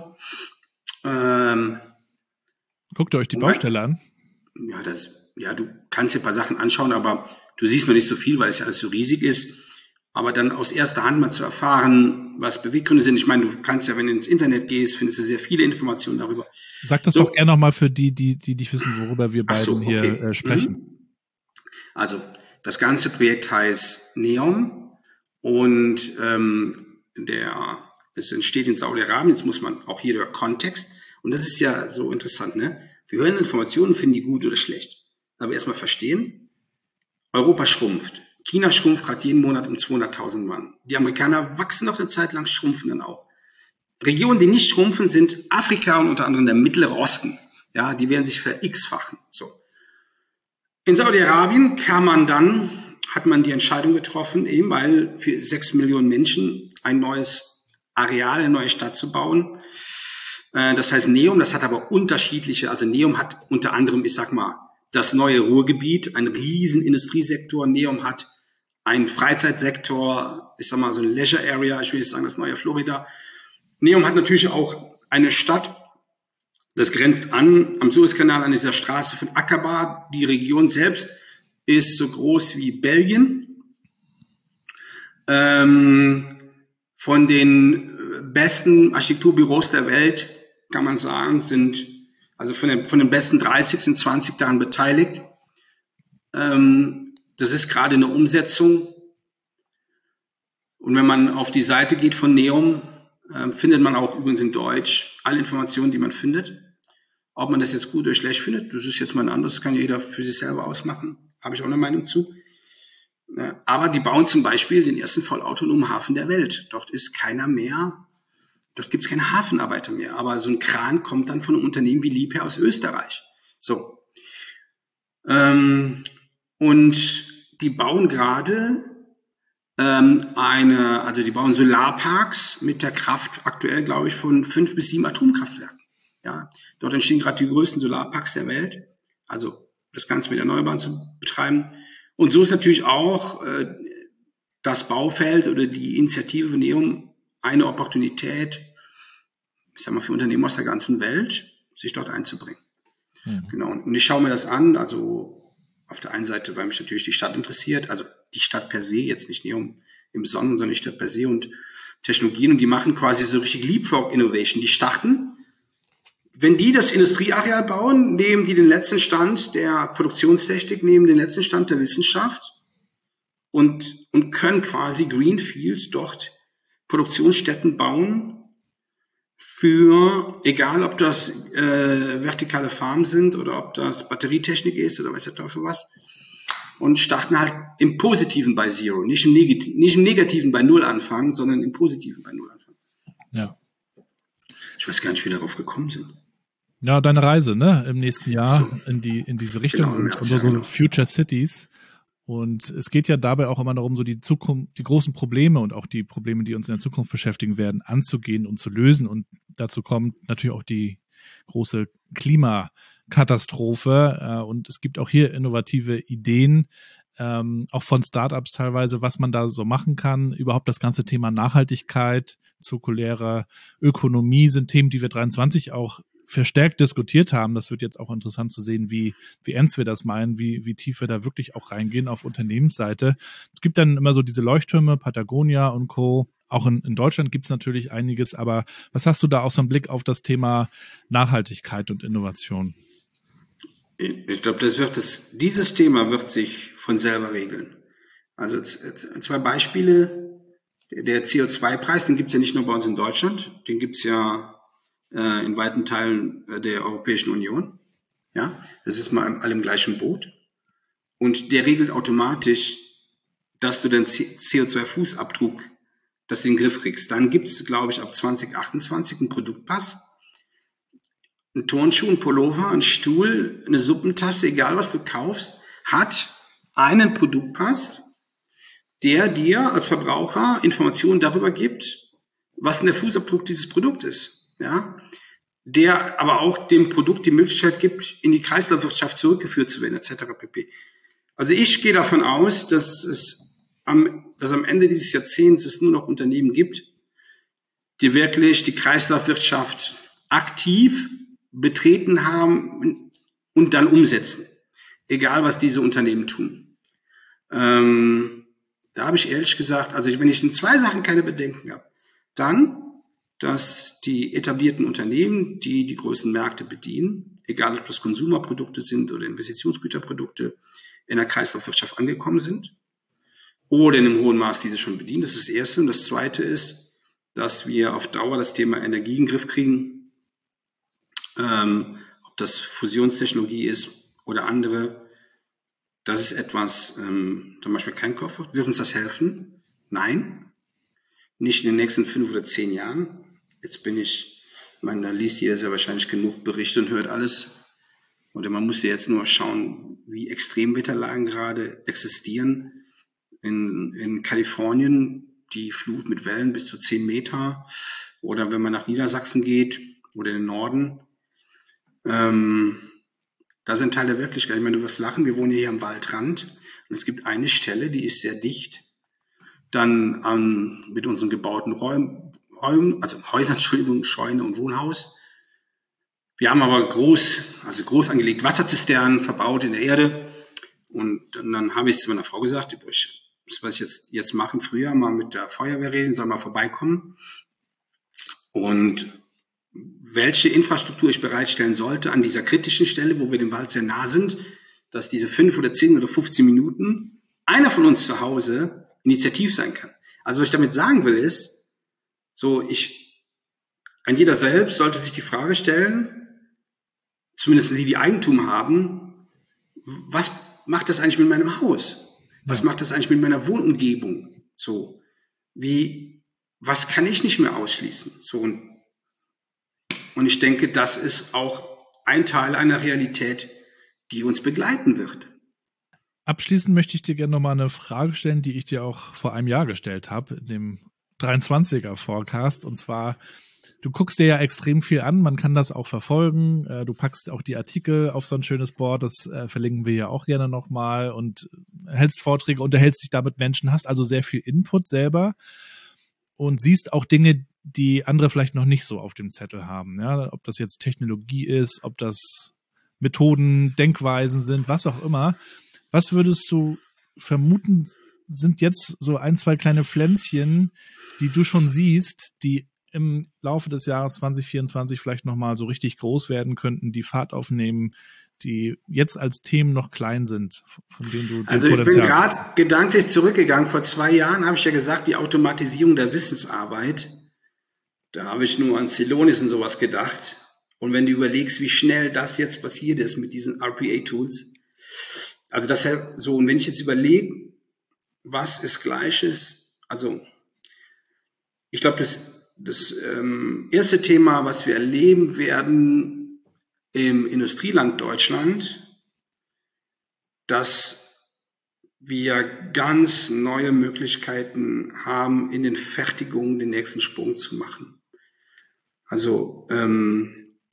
Ähm, Guckt ihr euch die Baustelle an? Ja, das, ja, du kannst dir ein paar Sachen anschauen, aber du siehst noch nicht so viel, weil es ja alles so riesig ist. Aber dann aus erster Hand mal zu erfahren, was Beweggründe sind. Ich meine, du kannst ja, wenn du ins Internet gehst, findest du sehr viele Informationen darüber. Sag das so. Doch gerne nochmal für die, die, die nicht wissen, worüber wir beiden so, okay. hier äh, sprechen. Mhm. Also, das ganze Projekt heißt NEOM und ähm, der, es entsteht in Saudi-Arabien. Jetzt muss man auch hier der Kontext. Und das ist ja so interessant, ne? Wir hören Informationen, finden die gut oder schlecht. Aber erstmal verstehen, Europa schrumpft. China schrumpft gerade jeden Monat um zweihunderttausend Mann. Die Amerikaner wachsen noch eine Zeit lang, schrumpfen dann auch. Regionen, die nicht schrumpfen, sind Afrika und unter anderem der Mittlere Osten. Ja, die werden sich ver-x-fachen. So. In Saudi-Arabien kann man dann, hat man die Entscheidung getroffen, eben weil für sechs Millionen Menschen ein neues Areal, eine neue Stadt zu bauen. Äh, das heißt NEOM, das hat aber unterschiedliche, also NEOM hat unter anderem, ich sag mal, das neue Ruhrgebiet, ein riesen Industriesektor. NEOM hat einen Freizeitsektor, ich sag mal so ein Leisure Area, ich will jetzt sagen das neue Florida. NEOM hat natürlich auch eine Stadt, das grenzt an am Suezkanal an dieser Straße von Aqaba. Die Region selbst ist so groß wie Belgien. Ähm, von den besten Architekturbüros der Welt kann man sagen, sind also von den, von den besten dreißig sind zwanzig daran beteiligt. Ähm, das ist gerade eine Umsetzung. Und wenn man auf die Seite geht von NEOM, äh, findet man auch übrigens in Deutsch alle Informationen, die man findet. Ob man das jetzt gut oder schlecht findet, das ist jetzt mal ein anderes, kann jeder für sich selber ausmachen. Habe ich auch eine Meinung zu. Äh, aber die bauen zum Beispiel den ersten vollautonomen Hafen der Welt. Dort ist keiner mehr. Dort gibt es keine Hafenarbeiter mehr, aber so ein Kran kommt dann von einem Unternehmen wie Liebherr aus Österreich. So. Ähm, und die bauen gerade ähm, eine, also die bauen Solarparks mit der Kraft aktuell, glaube ich, von fünf bis sieben Atomkraftwerken. Ja, dort entstehen gerade die größten Solarparks der Welt. Also das Ganze mit Erneuerbaren zu betreiben. Und so ist natürlich auch äh, das Baufeld oder die Initiative von NEOM eine Opportunität, ich sag mal, für Unternehmen aus der ganzen Welt, sich dort einzubringen. Mhm. Genau. Und ich schaue mir das an, also auf der einen Seite, weil mich natürlich die Stadt interessiert, also die Stadt per se, jetzt nicht NEOM im Sonnen, sondern die Stadt per se und Technologien, und die machen quasi so richtig Leapfrog Innovation. Die starten, wenn die das Industrieareal bauen, nehmen die den letzten Stand der Produktionstechnik, nehmen den letzten Stand der Wissenschaft und, und können quasi Greenfield dort Produktionsstätten bauen für, egal ob das äh, vertikale Farmen sind oder ob das Batterietechnik ist oder weiß der Teufel was, und starten halt im Positiven bei Zero, nicht im, Negati- nicht im Negativen bei Null anfangen, sondern im Positiven bei Null anfangen. Ja. Ich weiß gar nicht, wie wir darauf gekommen sind. Ja, deine Reise, ne, im nächsten Jahr so. in die in diese Richtung, genau, und, und so, so Future Cities. Und es geht ja dabei auch immer darum, so die Zukunft, die großen Probleme und auch die Probleme, die uns in der Zukunft beschäftigen werden, anzugehen und zu lösen. Und dazu kommt natürlich auch die große Klima Katastrophe. Äh, und es gibt auch hier innovative Ideen, ähm, auch von Startups teilweise, was man da so machen kann. Überhaupt das ganze Thema Nachhaltigkeit, zirkuläre Ökonomie sind Themen, die wir dreiundzwanzig auch verstärkt diskutiert haben. Das wird jetzt auch interessant zu sehen, wie, wie ernst wir das meinen, wie, wie tief wir da wirklich auch reingehen auf Unternehmensseite. Es gibt dann immer so diese Leuchttürme, Patagonia und Co. Auch in, in Deutschland gibt es natürlich einiges, aber was hast du da auch so einen Blick auf das Thema Nachhaltigkeit und Innovation? Ich glaube, das wird das, dieses Thema wird sich von selber regeln. Also zwei Beispiele. Der C O zwei Preis, den gibt's ja nicht nur bei uns in Deutschland, den gibt's ja äh, in weiten Teilen der Europäischen Union. Ja, das ist mal alle im gleichen Boot. Und der regelt automatisch, dass du den C O zwei Fußabdruck, dass du den Griff kriegst. Dann gibt's, glaube ich, ab zwanzig achtundzwanzig einen Produktpass. Ein Turnschuh, ein Pullover, ein Stuhl, eine Suppentasse, egal was du kaufst, hat einen Produktpass, der dir als Verbraucher Informationen darüber gibt, was denn der Fußabdruck dieses Produkts ist. Ja? Der aber auch dem Produkt die Möglichkeit gibt, in die Kreislaufwirtschaft zurückgeführt zu werden, et cetera pp. Also ich gehe davon aus, dass es am, dass am Ende dieses Jahrzehnts es nur noch Unternehmen gibt, die wirklich die Kreislaufwirtschaft aktiv betreten haben und dann umsetzen. Egal, was diese Unternehmen tun. Ähm, da habe ich ehrlich gesagt, also wenn ich in zwei Sachen keine Bedenken habe, dann, dass die etablierten Unternehmen, die die größten Märkte bedienen, egal ob das Konsumerprodukte sind oder Investitionsgüterprodukte, in der Kreislaufwirtschaft angekommen sind oder in einem hohen Maß diese schon bedienen. Das ist das Erste. Und das Zweite ist, dass wir auf Dauer das Thema Energie in den Griff kriegen. Ähm, ob das Fusionstechnologie ist oder andere, das ist etwas, ähm, zum Beispiel kein Koffer. Wird uns das helfen? Nein. Nicht in den nächsten fünf oder zehn Jahren. Jetzt bin ich, ich meine, da liest jeder sehr wahrscheinlich genug Berichte und hört alles. Oder man muss ja jetzt nur schauen, wie Extremwetterlagen gerade existieren. In, in Kalifornien, die Flut mit Wellen bis zu zehn Meter. Oder wenn man nach Niedersachsen geht oder in den Norden. Ähm, da sind Teile der Wirklichkeit. Ich meine, du wirst lachen, wir wohnen hier am Waldrand und es gibt eine Stelle, die ist sehr dicht. Dann ähm, mit unseren gebauten Räumen, Räumen, also Häusern, Entschuldigung, Scheune und Wohnhaus. Wir haben aber groß, also groß angelegt Wasserzisternen verbaut in der Erde. Und dann, dann habe ich zu meiner Frau gesagt, ich, das, was ich jetzt, jetzt mache im Frühjahr, mal mit der Feuerwehr reden, soll mal vorbeikommen. Und welche Infrastruktur ich bereitstellen sollte an dieser kritischen Stelle, wo wir dem Wald sehr nah sind, dass diese fünf oder zehn oder fünfzehn Minuten einer von uns zu Hause initiativ sein kann. Also was ich damit sagen will ist, so ich, ein jeder selbst sollte sich die Frage stellen, zumindest die, die Eigentum haben, was macht das eigentlich mit meinem Haus? Was macht das eigentlich mit meiner Wohnumgebung? So, wie, was kann ich nicht mehr ausschließen? So, und Und ich denke, das ist auch ein Teil einer Realität, die uns begleiten wird. Abschließend möchte ich dir gerne nochmal eine Frage stellen, die ich dir auch vor einem Jahr gestellt habe, in dem dreiundzwanziger Forecast. Und zwar, du guckst dir ja extrem viel an, man kann das auch verfolgen. Du packst auch die Artikel auf so ein schönes Board, das verlinken wir ja auch gerne nochmal und hältst Vorträge, unterhältst dich da mit Menschen, hast also sehr viel Input selber und siehst auch Dinge, die andere vielleicht noch nicht so auf dem Zettel haben. Ja, ob das jetzt Technologie ist, ob das Methoden, Denkweisen sind, was auch immer. Was würdest du vermuten, sind jetzt so ein, zwei kleine Pflänzchen, die du schon siehst, die im Laufe des Jahres zwanzig vierundzwanzig vielleicht nochmal so richtig groß werden könnten, die Fahrt aufnehmen, die jetzt als Themen noch klein sind, von denen du Also ich bin gerade gedanklich zurückgegangen. Vor zwei Jahren habe ich ja gesagt, die Automatisierung der Wissensarbeit. Da habe ich nur an Celonis und sowas gedacht. Und wenn du überlegst, wie schnell das jetzt passiert ist mit diesen R P A-Tools, also das so, und wenn ich jetzt überlege, was ist Gleiches, also ich glaube, das, das ähm, erste Thema, was wir erleben werden im Industrieland Deutschland, dass wir ganz neue Möglichkeiten haben, in den Fertigungen den nächsten Sprung zu machen. Also ähm,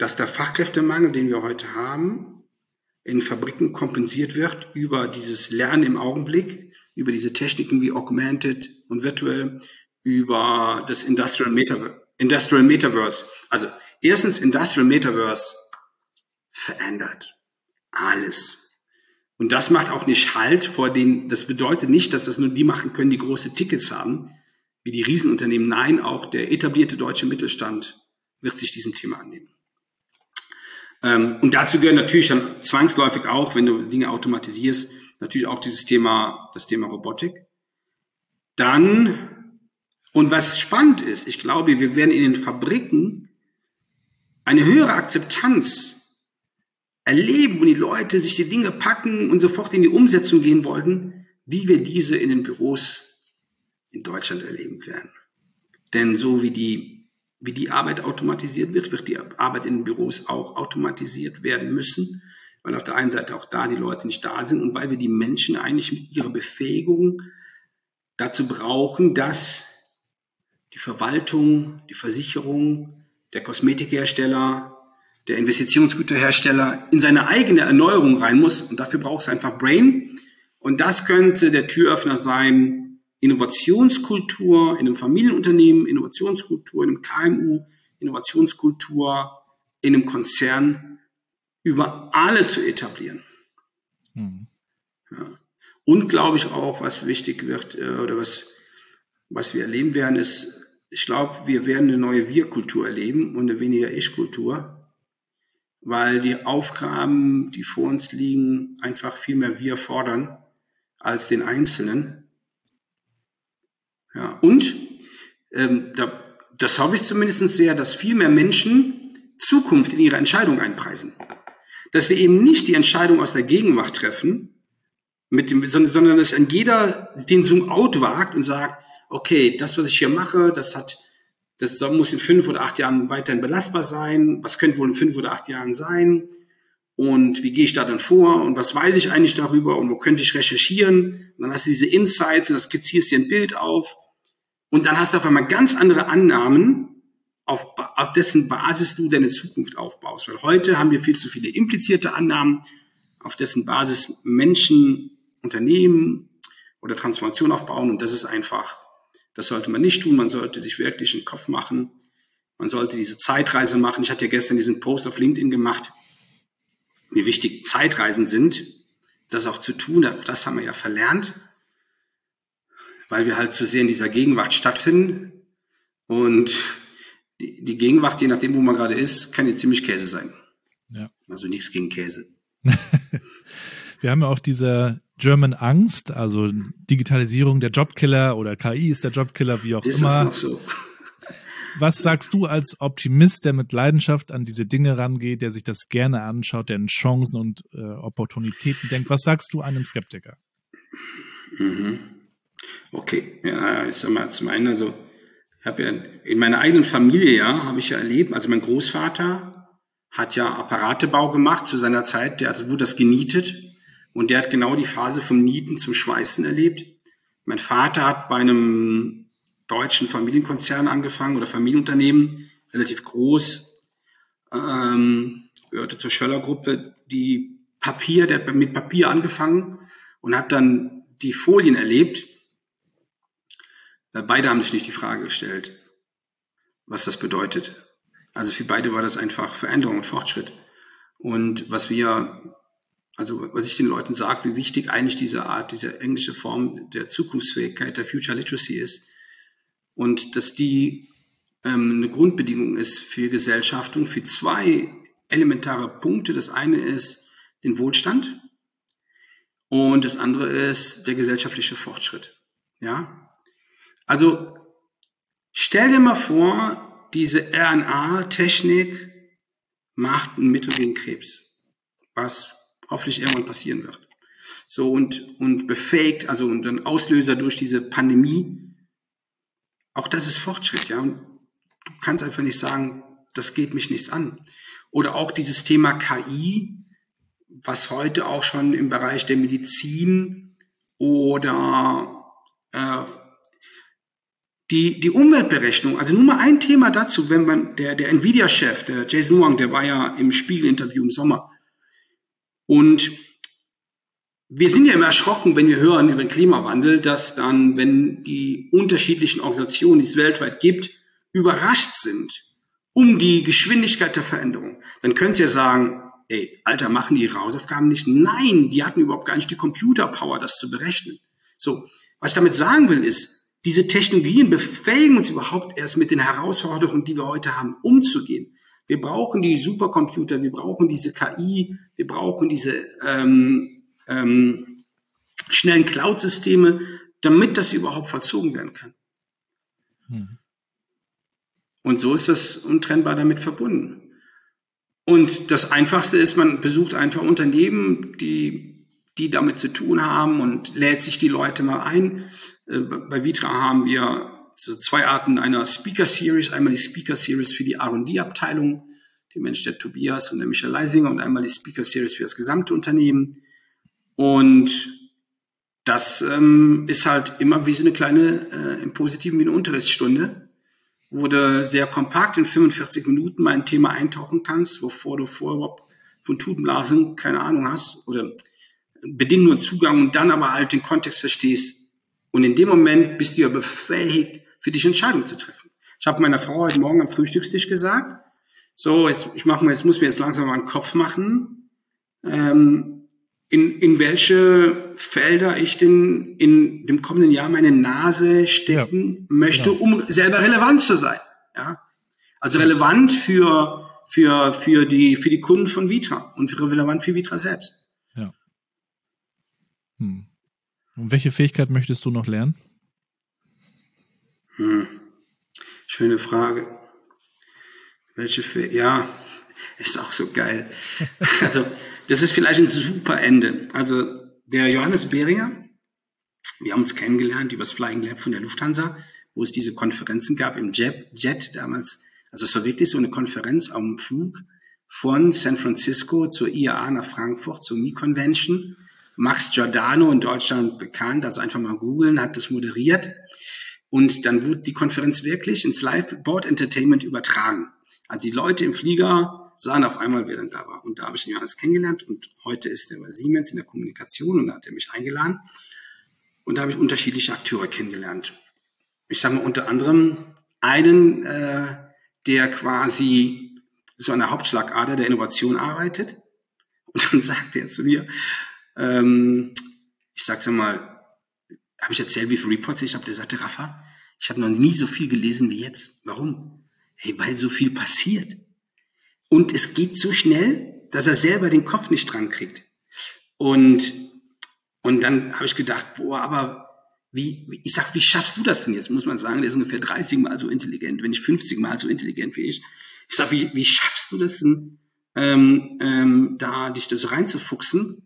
dass der Fachkräftemangel, den wir heute haben, in Fabriken kompensiert wird über dieses Lernen im Augenblick, über diese Techniken wie Augmented und Virtual, über das Industrial Metaverse. Industrial Metaverse. Also erstens, Industrial Metaverse verändert alles. Und das macht auch nicht Halt vor den, das bedeutet nicht, dass das nur die machen können, die große Tickets haben, wie die Riesenunternehmen. Nein, auch der etablierte deutsche Mittelstand wird sich diesem Thema annehmen. Ähm, und dazu gehört natürlich dann zwangsläufig auch, wenn du Dinge automatisierst, natürlich auch dieses Thema, das Thema Robotik. Dann, und was spannend ist, ich glaube, wir werden in den Fabriken eine höhere Akzeptanz erleben, wo die Leute sich die Dinge packen und sofort in die Umsetzung gehen wollten, wie wir diese in den Büros in Deutschland erleben werden. Denn so wie die, wie die Arbeit automatisiert wird, wird die Arbeit in den Büros auch automatisiert werden müssen, weil auf der einen Seite auch da die Leute nicht da sind und weil wir die Menschen eigentlich mit ihrer Befähigung dazu brauchen, dass die Verwaltung, die Versicherung, der Kosmetikhersteller, der Investitionsgüterhersteller in seine eigene Erneuerung rein muss. Und dafür braucht es einfach Brain. Und das könnte der Türöffner sein, Innovationskultur in einem Familienunternehmen, Innovationskultur in einem K M U, Innovationskultur in einem Konzern über alle zu etablieren. Mhm. Ja. Und glaube ich auch, was wichtig wird oder was, was wir erleben werden, ist, ich glaube, wir werden eine neue Wir-Kultur erleben und eine weniger Ich-Kultur, weil die Aufgaben, die vor uns liegen, einfach viel mehr wir fordern als den Einzelnen. Ja, und ähm, da, das hoffe ich zumindest sehr, dass viel mehr Menschen Zukunft in ihre Entscheidung einpreisen. Dass wir eben nicht die Entscheidung aus der Gegenwart treffen, mit dem, sondern, sondern dass ein jeder den Zoom-out wagt und sagt, okay, das, was ich hier mache, das hat, das muss in fünf oder acht Jahren weiterhin belastbar sein. Was könnte wohl in fünf oder acht Jahren sein? Und wie gehe ich da dann vor? Und was weiß ich eigentlich darüber? Und wo könnte ich recherchieren? Und dann hast du diese Insights und dann skizzierst dir ein Bild auf. Und dann hast du auf einmal ganz andere Annahmen, auf, auf dessen Basis du deine Zukunft aufbaust. Weil heute haben wir viel zu viele implizierte Annahmen, auf dessen Basis Menschen, Unternehmen oder Transformation aufbauen. Und das ist einfach, das sollte man nicht tun. Man sollte sich wirklich einen Kopf machen. Man sollte diese Zeitreise machen. Ich hatte ja gestern diesen Post auf LinkedIn gemacht, wie wichtig Zeitreisen sind, das auch zu tun. Auch das haben wir ja verlernt, weil wir halt zu sehr in dieser Gegenwart stattfinden. Und die, die Gegenwart, je nachdem, wo man gerade ist, kann jetzt ziemlich Käse sein. Ja. Also nichts gegen Käse. Wir haben ja auch diese German Angst, also Digitalisierung der Jobkiller oder K I ist der Jobkiller, wie auch ist immer. Das noch so? Was sagst du als Optimist, der mit Leidenschaft an diese Dinge rangeht, der sich das gerne anschaut, der in Chancen und äh, Opportunitäten denkt? Was sagst du einem Skeptiker? Mhm. Okay, ja, ich sag mal zum einen, also ich habe ja in meiner eigenen Familie, ja, habe ich ja erlebt, also mein Großvater hat ja Apparatebau gemacht zu seiner Zeit, der hat, wurde das genietet und der hat genau die Phase vom Nieten zum Schweißen erlebt. Mein Vater hat bei einem deutschen Familienkonzern angefangen oder Familienunternehmen, relativ groß, ähm, gehörte zur Schöller-Gruppe, die Papier, der hat mit Papier angefangen und hat dann die Folien erlebt. Beide haben sich nicht die Frage gestellt, was das bedeutet. Also für beide war das einfach Veränderung und Fortschritt. Und was wir, also was ich den Leuten sage, wie wichtig eigentlich diese Art, diese englische Form der Zukunftsfähigkeit, der Future Literacy ist und dass die ähm, eine Grundbedingung ist für Gesellschaft und für zwei elementare Punkte. Das eine ist den Wohlstand und das andere ist der gesellschaftliche Fortschritt. Ja. Also stell dir mal vor, diese R N A-Technik macht ein Mittel gegen Krebs, was hoffentlich irgendwann passieren wird. So und und befähigt, also und ein Auslöser durch diese Pandemie. Auch das ist Fortschritt, ja. Und du kannst einfach nicht sagen, das geht mich nichts an. Oder auch dieses Thema K I, was heute auch schon im Bereich der Medizin oder äh, die, die Umweltberechnung, also nur mal ein Thema dazu, wenn man, der, der Nvidia-Chef, der Jason Wang, der war ja im Spiegel-Interview im Sommer. Und wir sind ja immer erschrocken, wenn wir hören über den Klimawandel, dass dann, wenn die unterschiedlichen Organisationen, die es weltweit gibt, überrascht sind um die Geschwindigkeit der Veränderung. Dann können sie ja sagen, ey, Alter, machen die ihre Hausaufgaben nicht? Nein, die hatten überhaupt gar nicht die Computerpower, das zu berechnen. So, was ich damit sagen will, ist, diese Technologien befähigen uns überhaupt erst mit den Herausforderungen, die wir heute haben, umzugehen. Wir brauchen die Supercomputer, wir brauchen diese K I, wir brauchen diese ähm, ähm, schnellen Cloud-Systeme, damit das überhaupt vollzogen werden kann. Hm. Und so ist das untrennbar damit verbunden. Und das Einfachste ist, man besucht einfach Unternehmen, die, die damit zu tun haben und lädt sich die Leute mal ein. Bei Vitra haben wir so zwei Arten einer Speaker Series. Einmal die Speaker Series für die R und D-Abteilung, der Mensch, der Tobias und der Michael Leisinger, und einmal die Speaker Series für das gesamte Unternehmen. Und das ähm, ist halt immer wie so eine kleine, äh, im Positiven wie eine Unterrichtsstunde, wo du sehr kompakt in fünfundvierzig Minuten mal ein Thema eintauchen kannst, wovor du vorher überhaupt von Tubenblasen keine Ahnung hast oder bedingt nur Zugang und dann aber halt den Kontext verstehst. Und in dem Moment bist du ja befähigt, für dich Entscheidungen zu treffen. Ich habe meiner Frau heute Morgen am Frühstückstisch gesagt, so, jetzt, ich mach mal, jetzt muss mir jetzt langsam mal einen Kopf machen, ähm, in, in welche Felder ich denn in dem kommenden Jahr meine Nase stecken ja, möchte, genau. um selber relevant zu sein. Ja, also relevant für, für, für die, für die Kunden von Vitra und relevant für Vitra selbst. Ja. Hm. Und welche Fähigkeit möchtest du noch lernen? Hm. Schöne Frage. Welche Fähigkeit? Ja, ist auch so geil. Also, das ist vielleicht ein super Ende. Also, der Johannes Behringer, wir haben uns kennengelernt über das Flying Lab von der Lufthansa, wo es diese Konferenzen gab im Jet, Jet damals. Also, es war wirklich so eine Konferenz am Flug von San Francisco zur I A A nach Frankfurt, zur M I Convention. Max Giordano, in Deutschland bekannt, also einfach mal googeln, hat das moderiert. Und dann wurde die Konferenz wirklich ins Live-Board Entertainment übertragen. Also die Leute im Flieger sahen auf einmal, wer dann da war. Und da habe ich den Johannes kennengelernt. Und heute ist er bei Siemens in der Kommunikation und da hat er mich eingeladen. Und da habe ich unterschiedliche Akteure kennengelernt. Ich sage mal unter anderem einen, äh, der quasi so an der Hauptschlagader der Innovation arbeitet. Und dann sagte er zu mir, ähm, ich sag's ja mal, habe ich erzählt, wie viele Reports ich habe. Der sagte, Rafa, ich habe noch nie so viel gelesen wie jetzt. Warum? Hey, weil so viel passiert. Und es geht so schnell, dass er selber den Kopf nicht dran kriegt. Und, und dann habe ich gedacht, boah, aber wie, wie, ich sag, wie schaffst du das denn jetzt? Muss man sagen, der ist ungefähr dreißig Mal so intelligent, wenn nicht fünfzig Mal so intelligent wie ich. Ich sag, wie, wie schaffst du das denn, ähm, ähm, da dich da so reinzufuchsen?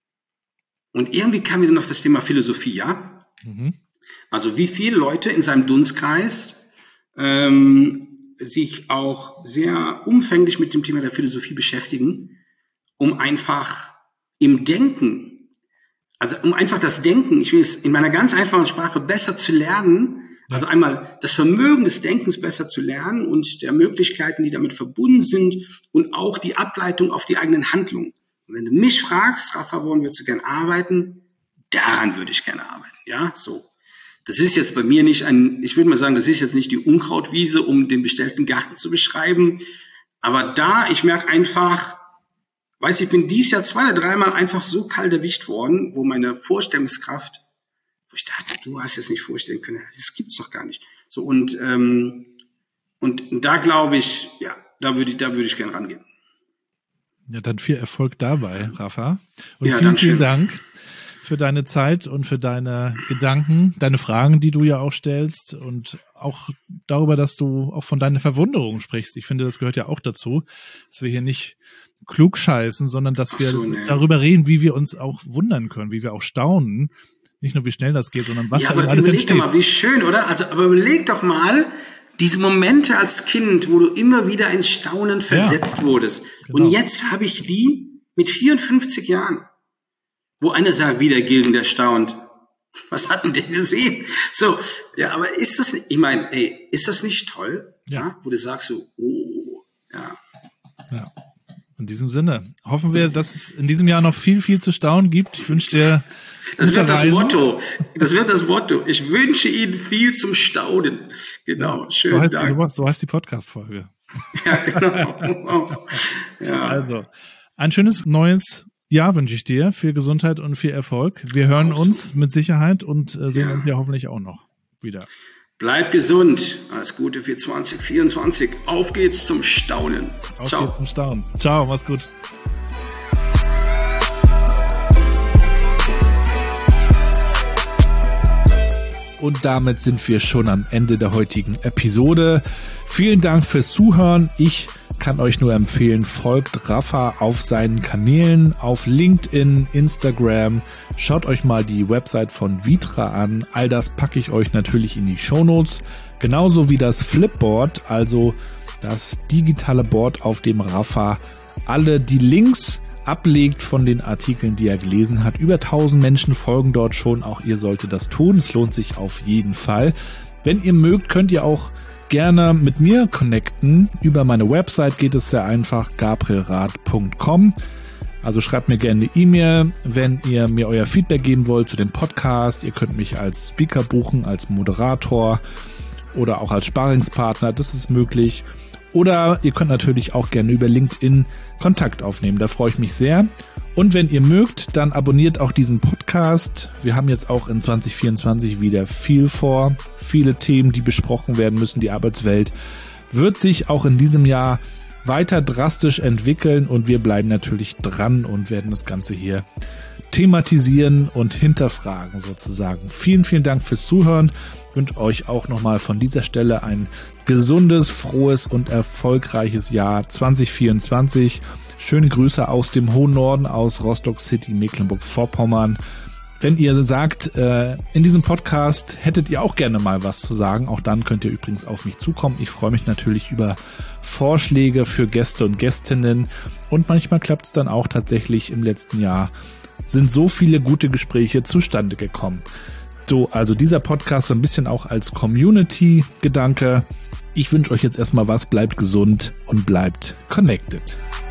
Und irgendwie kam mir dann auf das Thema Philosophie, ja? Mhm. Also wie viele Leute in seinem Dunstkreis ähm, sich auch sehr umfänglich mit dem Thema der Philosophie beschäftigen, um einfach im Denken, also um einfach das Denken, ich will es in meiner ganz einfachen Sprache besser zu lernen, also einmal das Vermögen des Denkens besser zu lernen und der Möglichkeiten, die damit verbunden sind und auch die Ableitung auf die eigenen Handlungen. Und wenn du mich fragst, Rafa, woran würdest du gerne arbeiten? Daran würde ich gerne arbeiten, ja, so. Das ist jetzt bei mir nicht ein, ich würde mal sagen, das ist jetzt nicht die Unkrautwiese, um den bestellten Garten zu beschreiben. Aber da, ich merke einfach, weiß ich, bin dieses Jahr zwei oder dreimal einfach so kalt erwischt worden, wo meine Vorstellungskraft, wo ich dachte, du hast es nicht vorstellen können, das gibt's doch gar nicht. So, und, ähm, und, und da glaube ich, ja, da würde ich, da würde ich gerne rangehen. Ja, dann viel Erfolg dabei, Rafa. Und ja, vielen, vielen Dank für deine Zeit und für deine Gedanken, deine Fragen, die du ja auch stellst und auch darüber, dass du auch von deiner Verwunderung sprichst. Ich finde, das gehört ja auch dazu, dass wir hier nicht klug scheißen, sondern dass wir so, nee. darüber reden, wie wir uns auch wundern können, wie wir auch staunen. Nicht nur, wie schnell das geht, sondern was ja, da alles entsteht. Ja, aber überleg doch mal, wie schön, oder? Also, aber überleg doch mal, diese Momente als Kind, wo du immer wieder ins Staunen versetzt ja, wurdest. Genau. Und jetzt habe ich die mit vierundfünfzig Jahren. Wo einer sagt, wie der Gilden, der staunt. Was hat denn der gesehen? So, ja, aber ist das, ich meine, ey, ist das nicht toll? Ja. ja. Wo du sagst so, oh, ja. Ja. In diesem Sinne hoffen wir, dass es in diesem Jahr noch viel, viel zu staunen gibt. Ich wünsche dir Das wird das Motto. Das wird das Motto. Ich wünsche Ihnen viel zum Staunen. Genau. Ja, Schönen so heißt, Dank. So heißt die Podcast-Folge. Ja, genau. Ja. Also, ein schönes neues Jahr wünsche ich dir. Viel Gesundheit und viel Erfolg. Wir hören uns mit Sicherheit und äh, sehen Ja. uns ja hoffentlich auch noch wieder. Bleib gesund. Alles Gute für zwanzig vierundzwanzig. Auf geht's zum Staunen. Auf Ciao. geht's zum Staunen. Ciao, mach's gut. Und damit sind wir schon am Ende der heutigen Episode. Vielen Dank fürs Zuhören. Ich kann euch nur empfehlen, folgt Rafa auf seinen Kanälen, auf LinkedIn, Instagram. Schaut euch mal die Website von Vitra an. All das packe ich euch natürlich in die Shownotes. Genauso wie das Flipboard, also das digitale Board, auf dem Rafa alle die Links ablegt von den Artikeln, die er gelesen hat. Über tausend Menschen folgen dort schon. Auch ihr solltet das tun. Es lohnt sich auf jeden Fall. Wenn ihr mögt, könnt ihr auch gerne mit mir connecten. Über meine Website geht es sehr einfach, gabriel rath punkt com. Also schreibt mir gerne eine E-Mail, wenn ihr mir euer Feedback geben wollt zu dem Podcast. Ihr könnt mich als Speaker buchen, als Moderator oder auch als Sparingspartner. Das ist möglich. Oder ihr könnt natürlich auch gerne über LinkedIn Kontakt aufnehmen. Da freue ich mich sehr. Und wenn ihr mögt, dann abonniert auch diesen Podcast. Wir haben jetzt auch in zwanzig vierundzwanzig wieder viel vor. Viele Themen, die besprochen werden müssen. Die Arbeitswelt wird sich auch in diesem Jahr weiter drastisch entwickeln. Und wir bleiben natürlich dran und werden das Ganze hier thematisieren und hinterfragen sozusagen. Vielen, vielen Dank fürs Zuhören. Ich wünsche euch auch nochmal von dieser Stelle ein gesundes, frohes und erfolgreiches Jahr zwanzig vierundzwanzig. Schöne Grüße aus dem hohen Norden, aus Rostock City, Mecklenburg-Vorpommern. Wenn ihr sagt, äh, in diesem Podcast hättet ihr auch gerne mal was zu sagen, auch dann könnt ihr übrigens auf mich zukommen. Ich freue mich natürlich über Vorschläge für Gäste und Gästinnen. Und manchmal klappt es dann auch tatsächlich. Im letzten Jahr sind so viele gute Gespräche zustande gekommen. So, also dieser Podcast so ein bisschen auch als Community-Gedanke. Ich wünsche euch jetzt erstmal was, bleibt gesund und bleibt connected.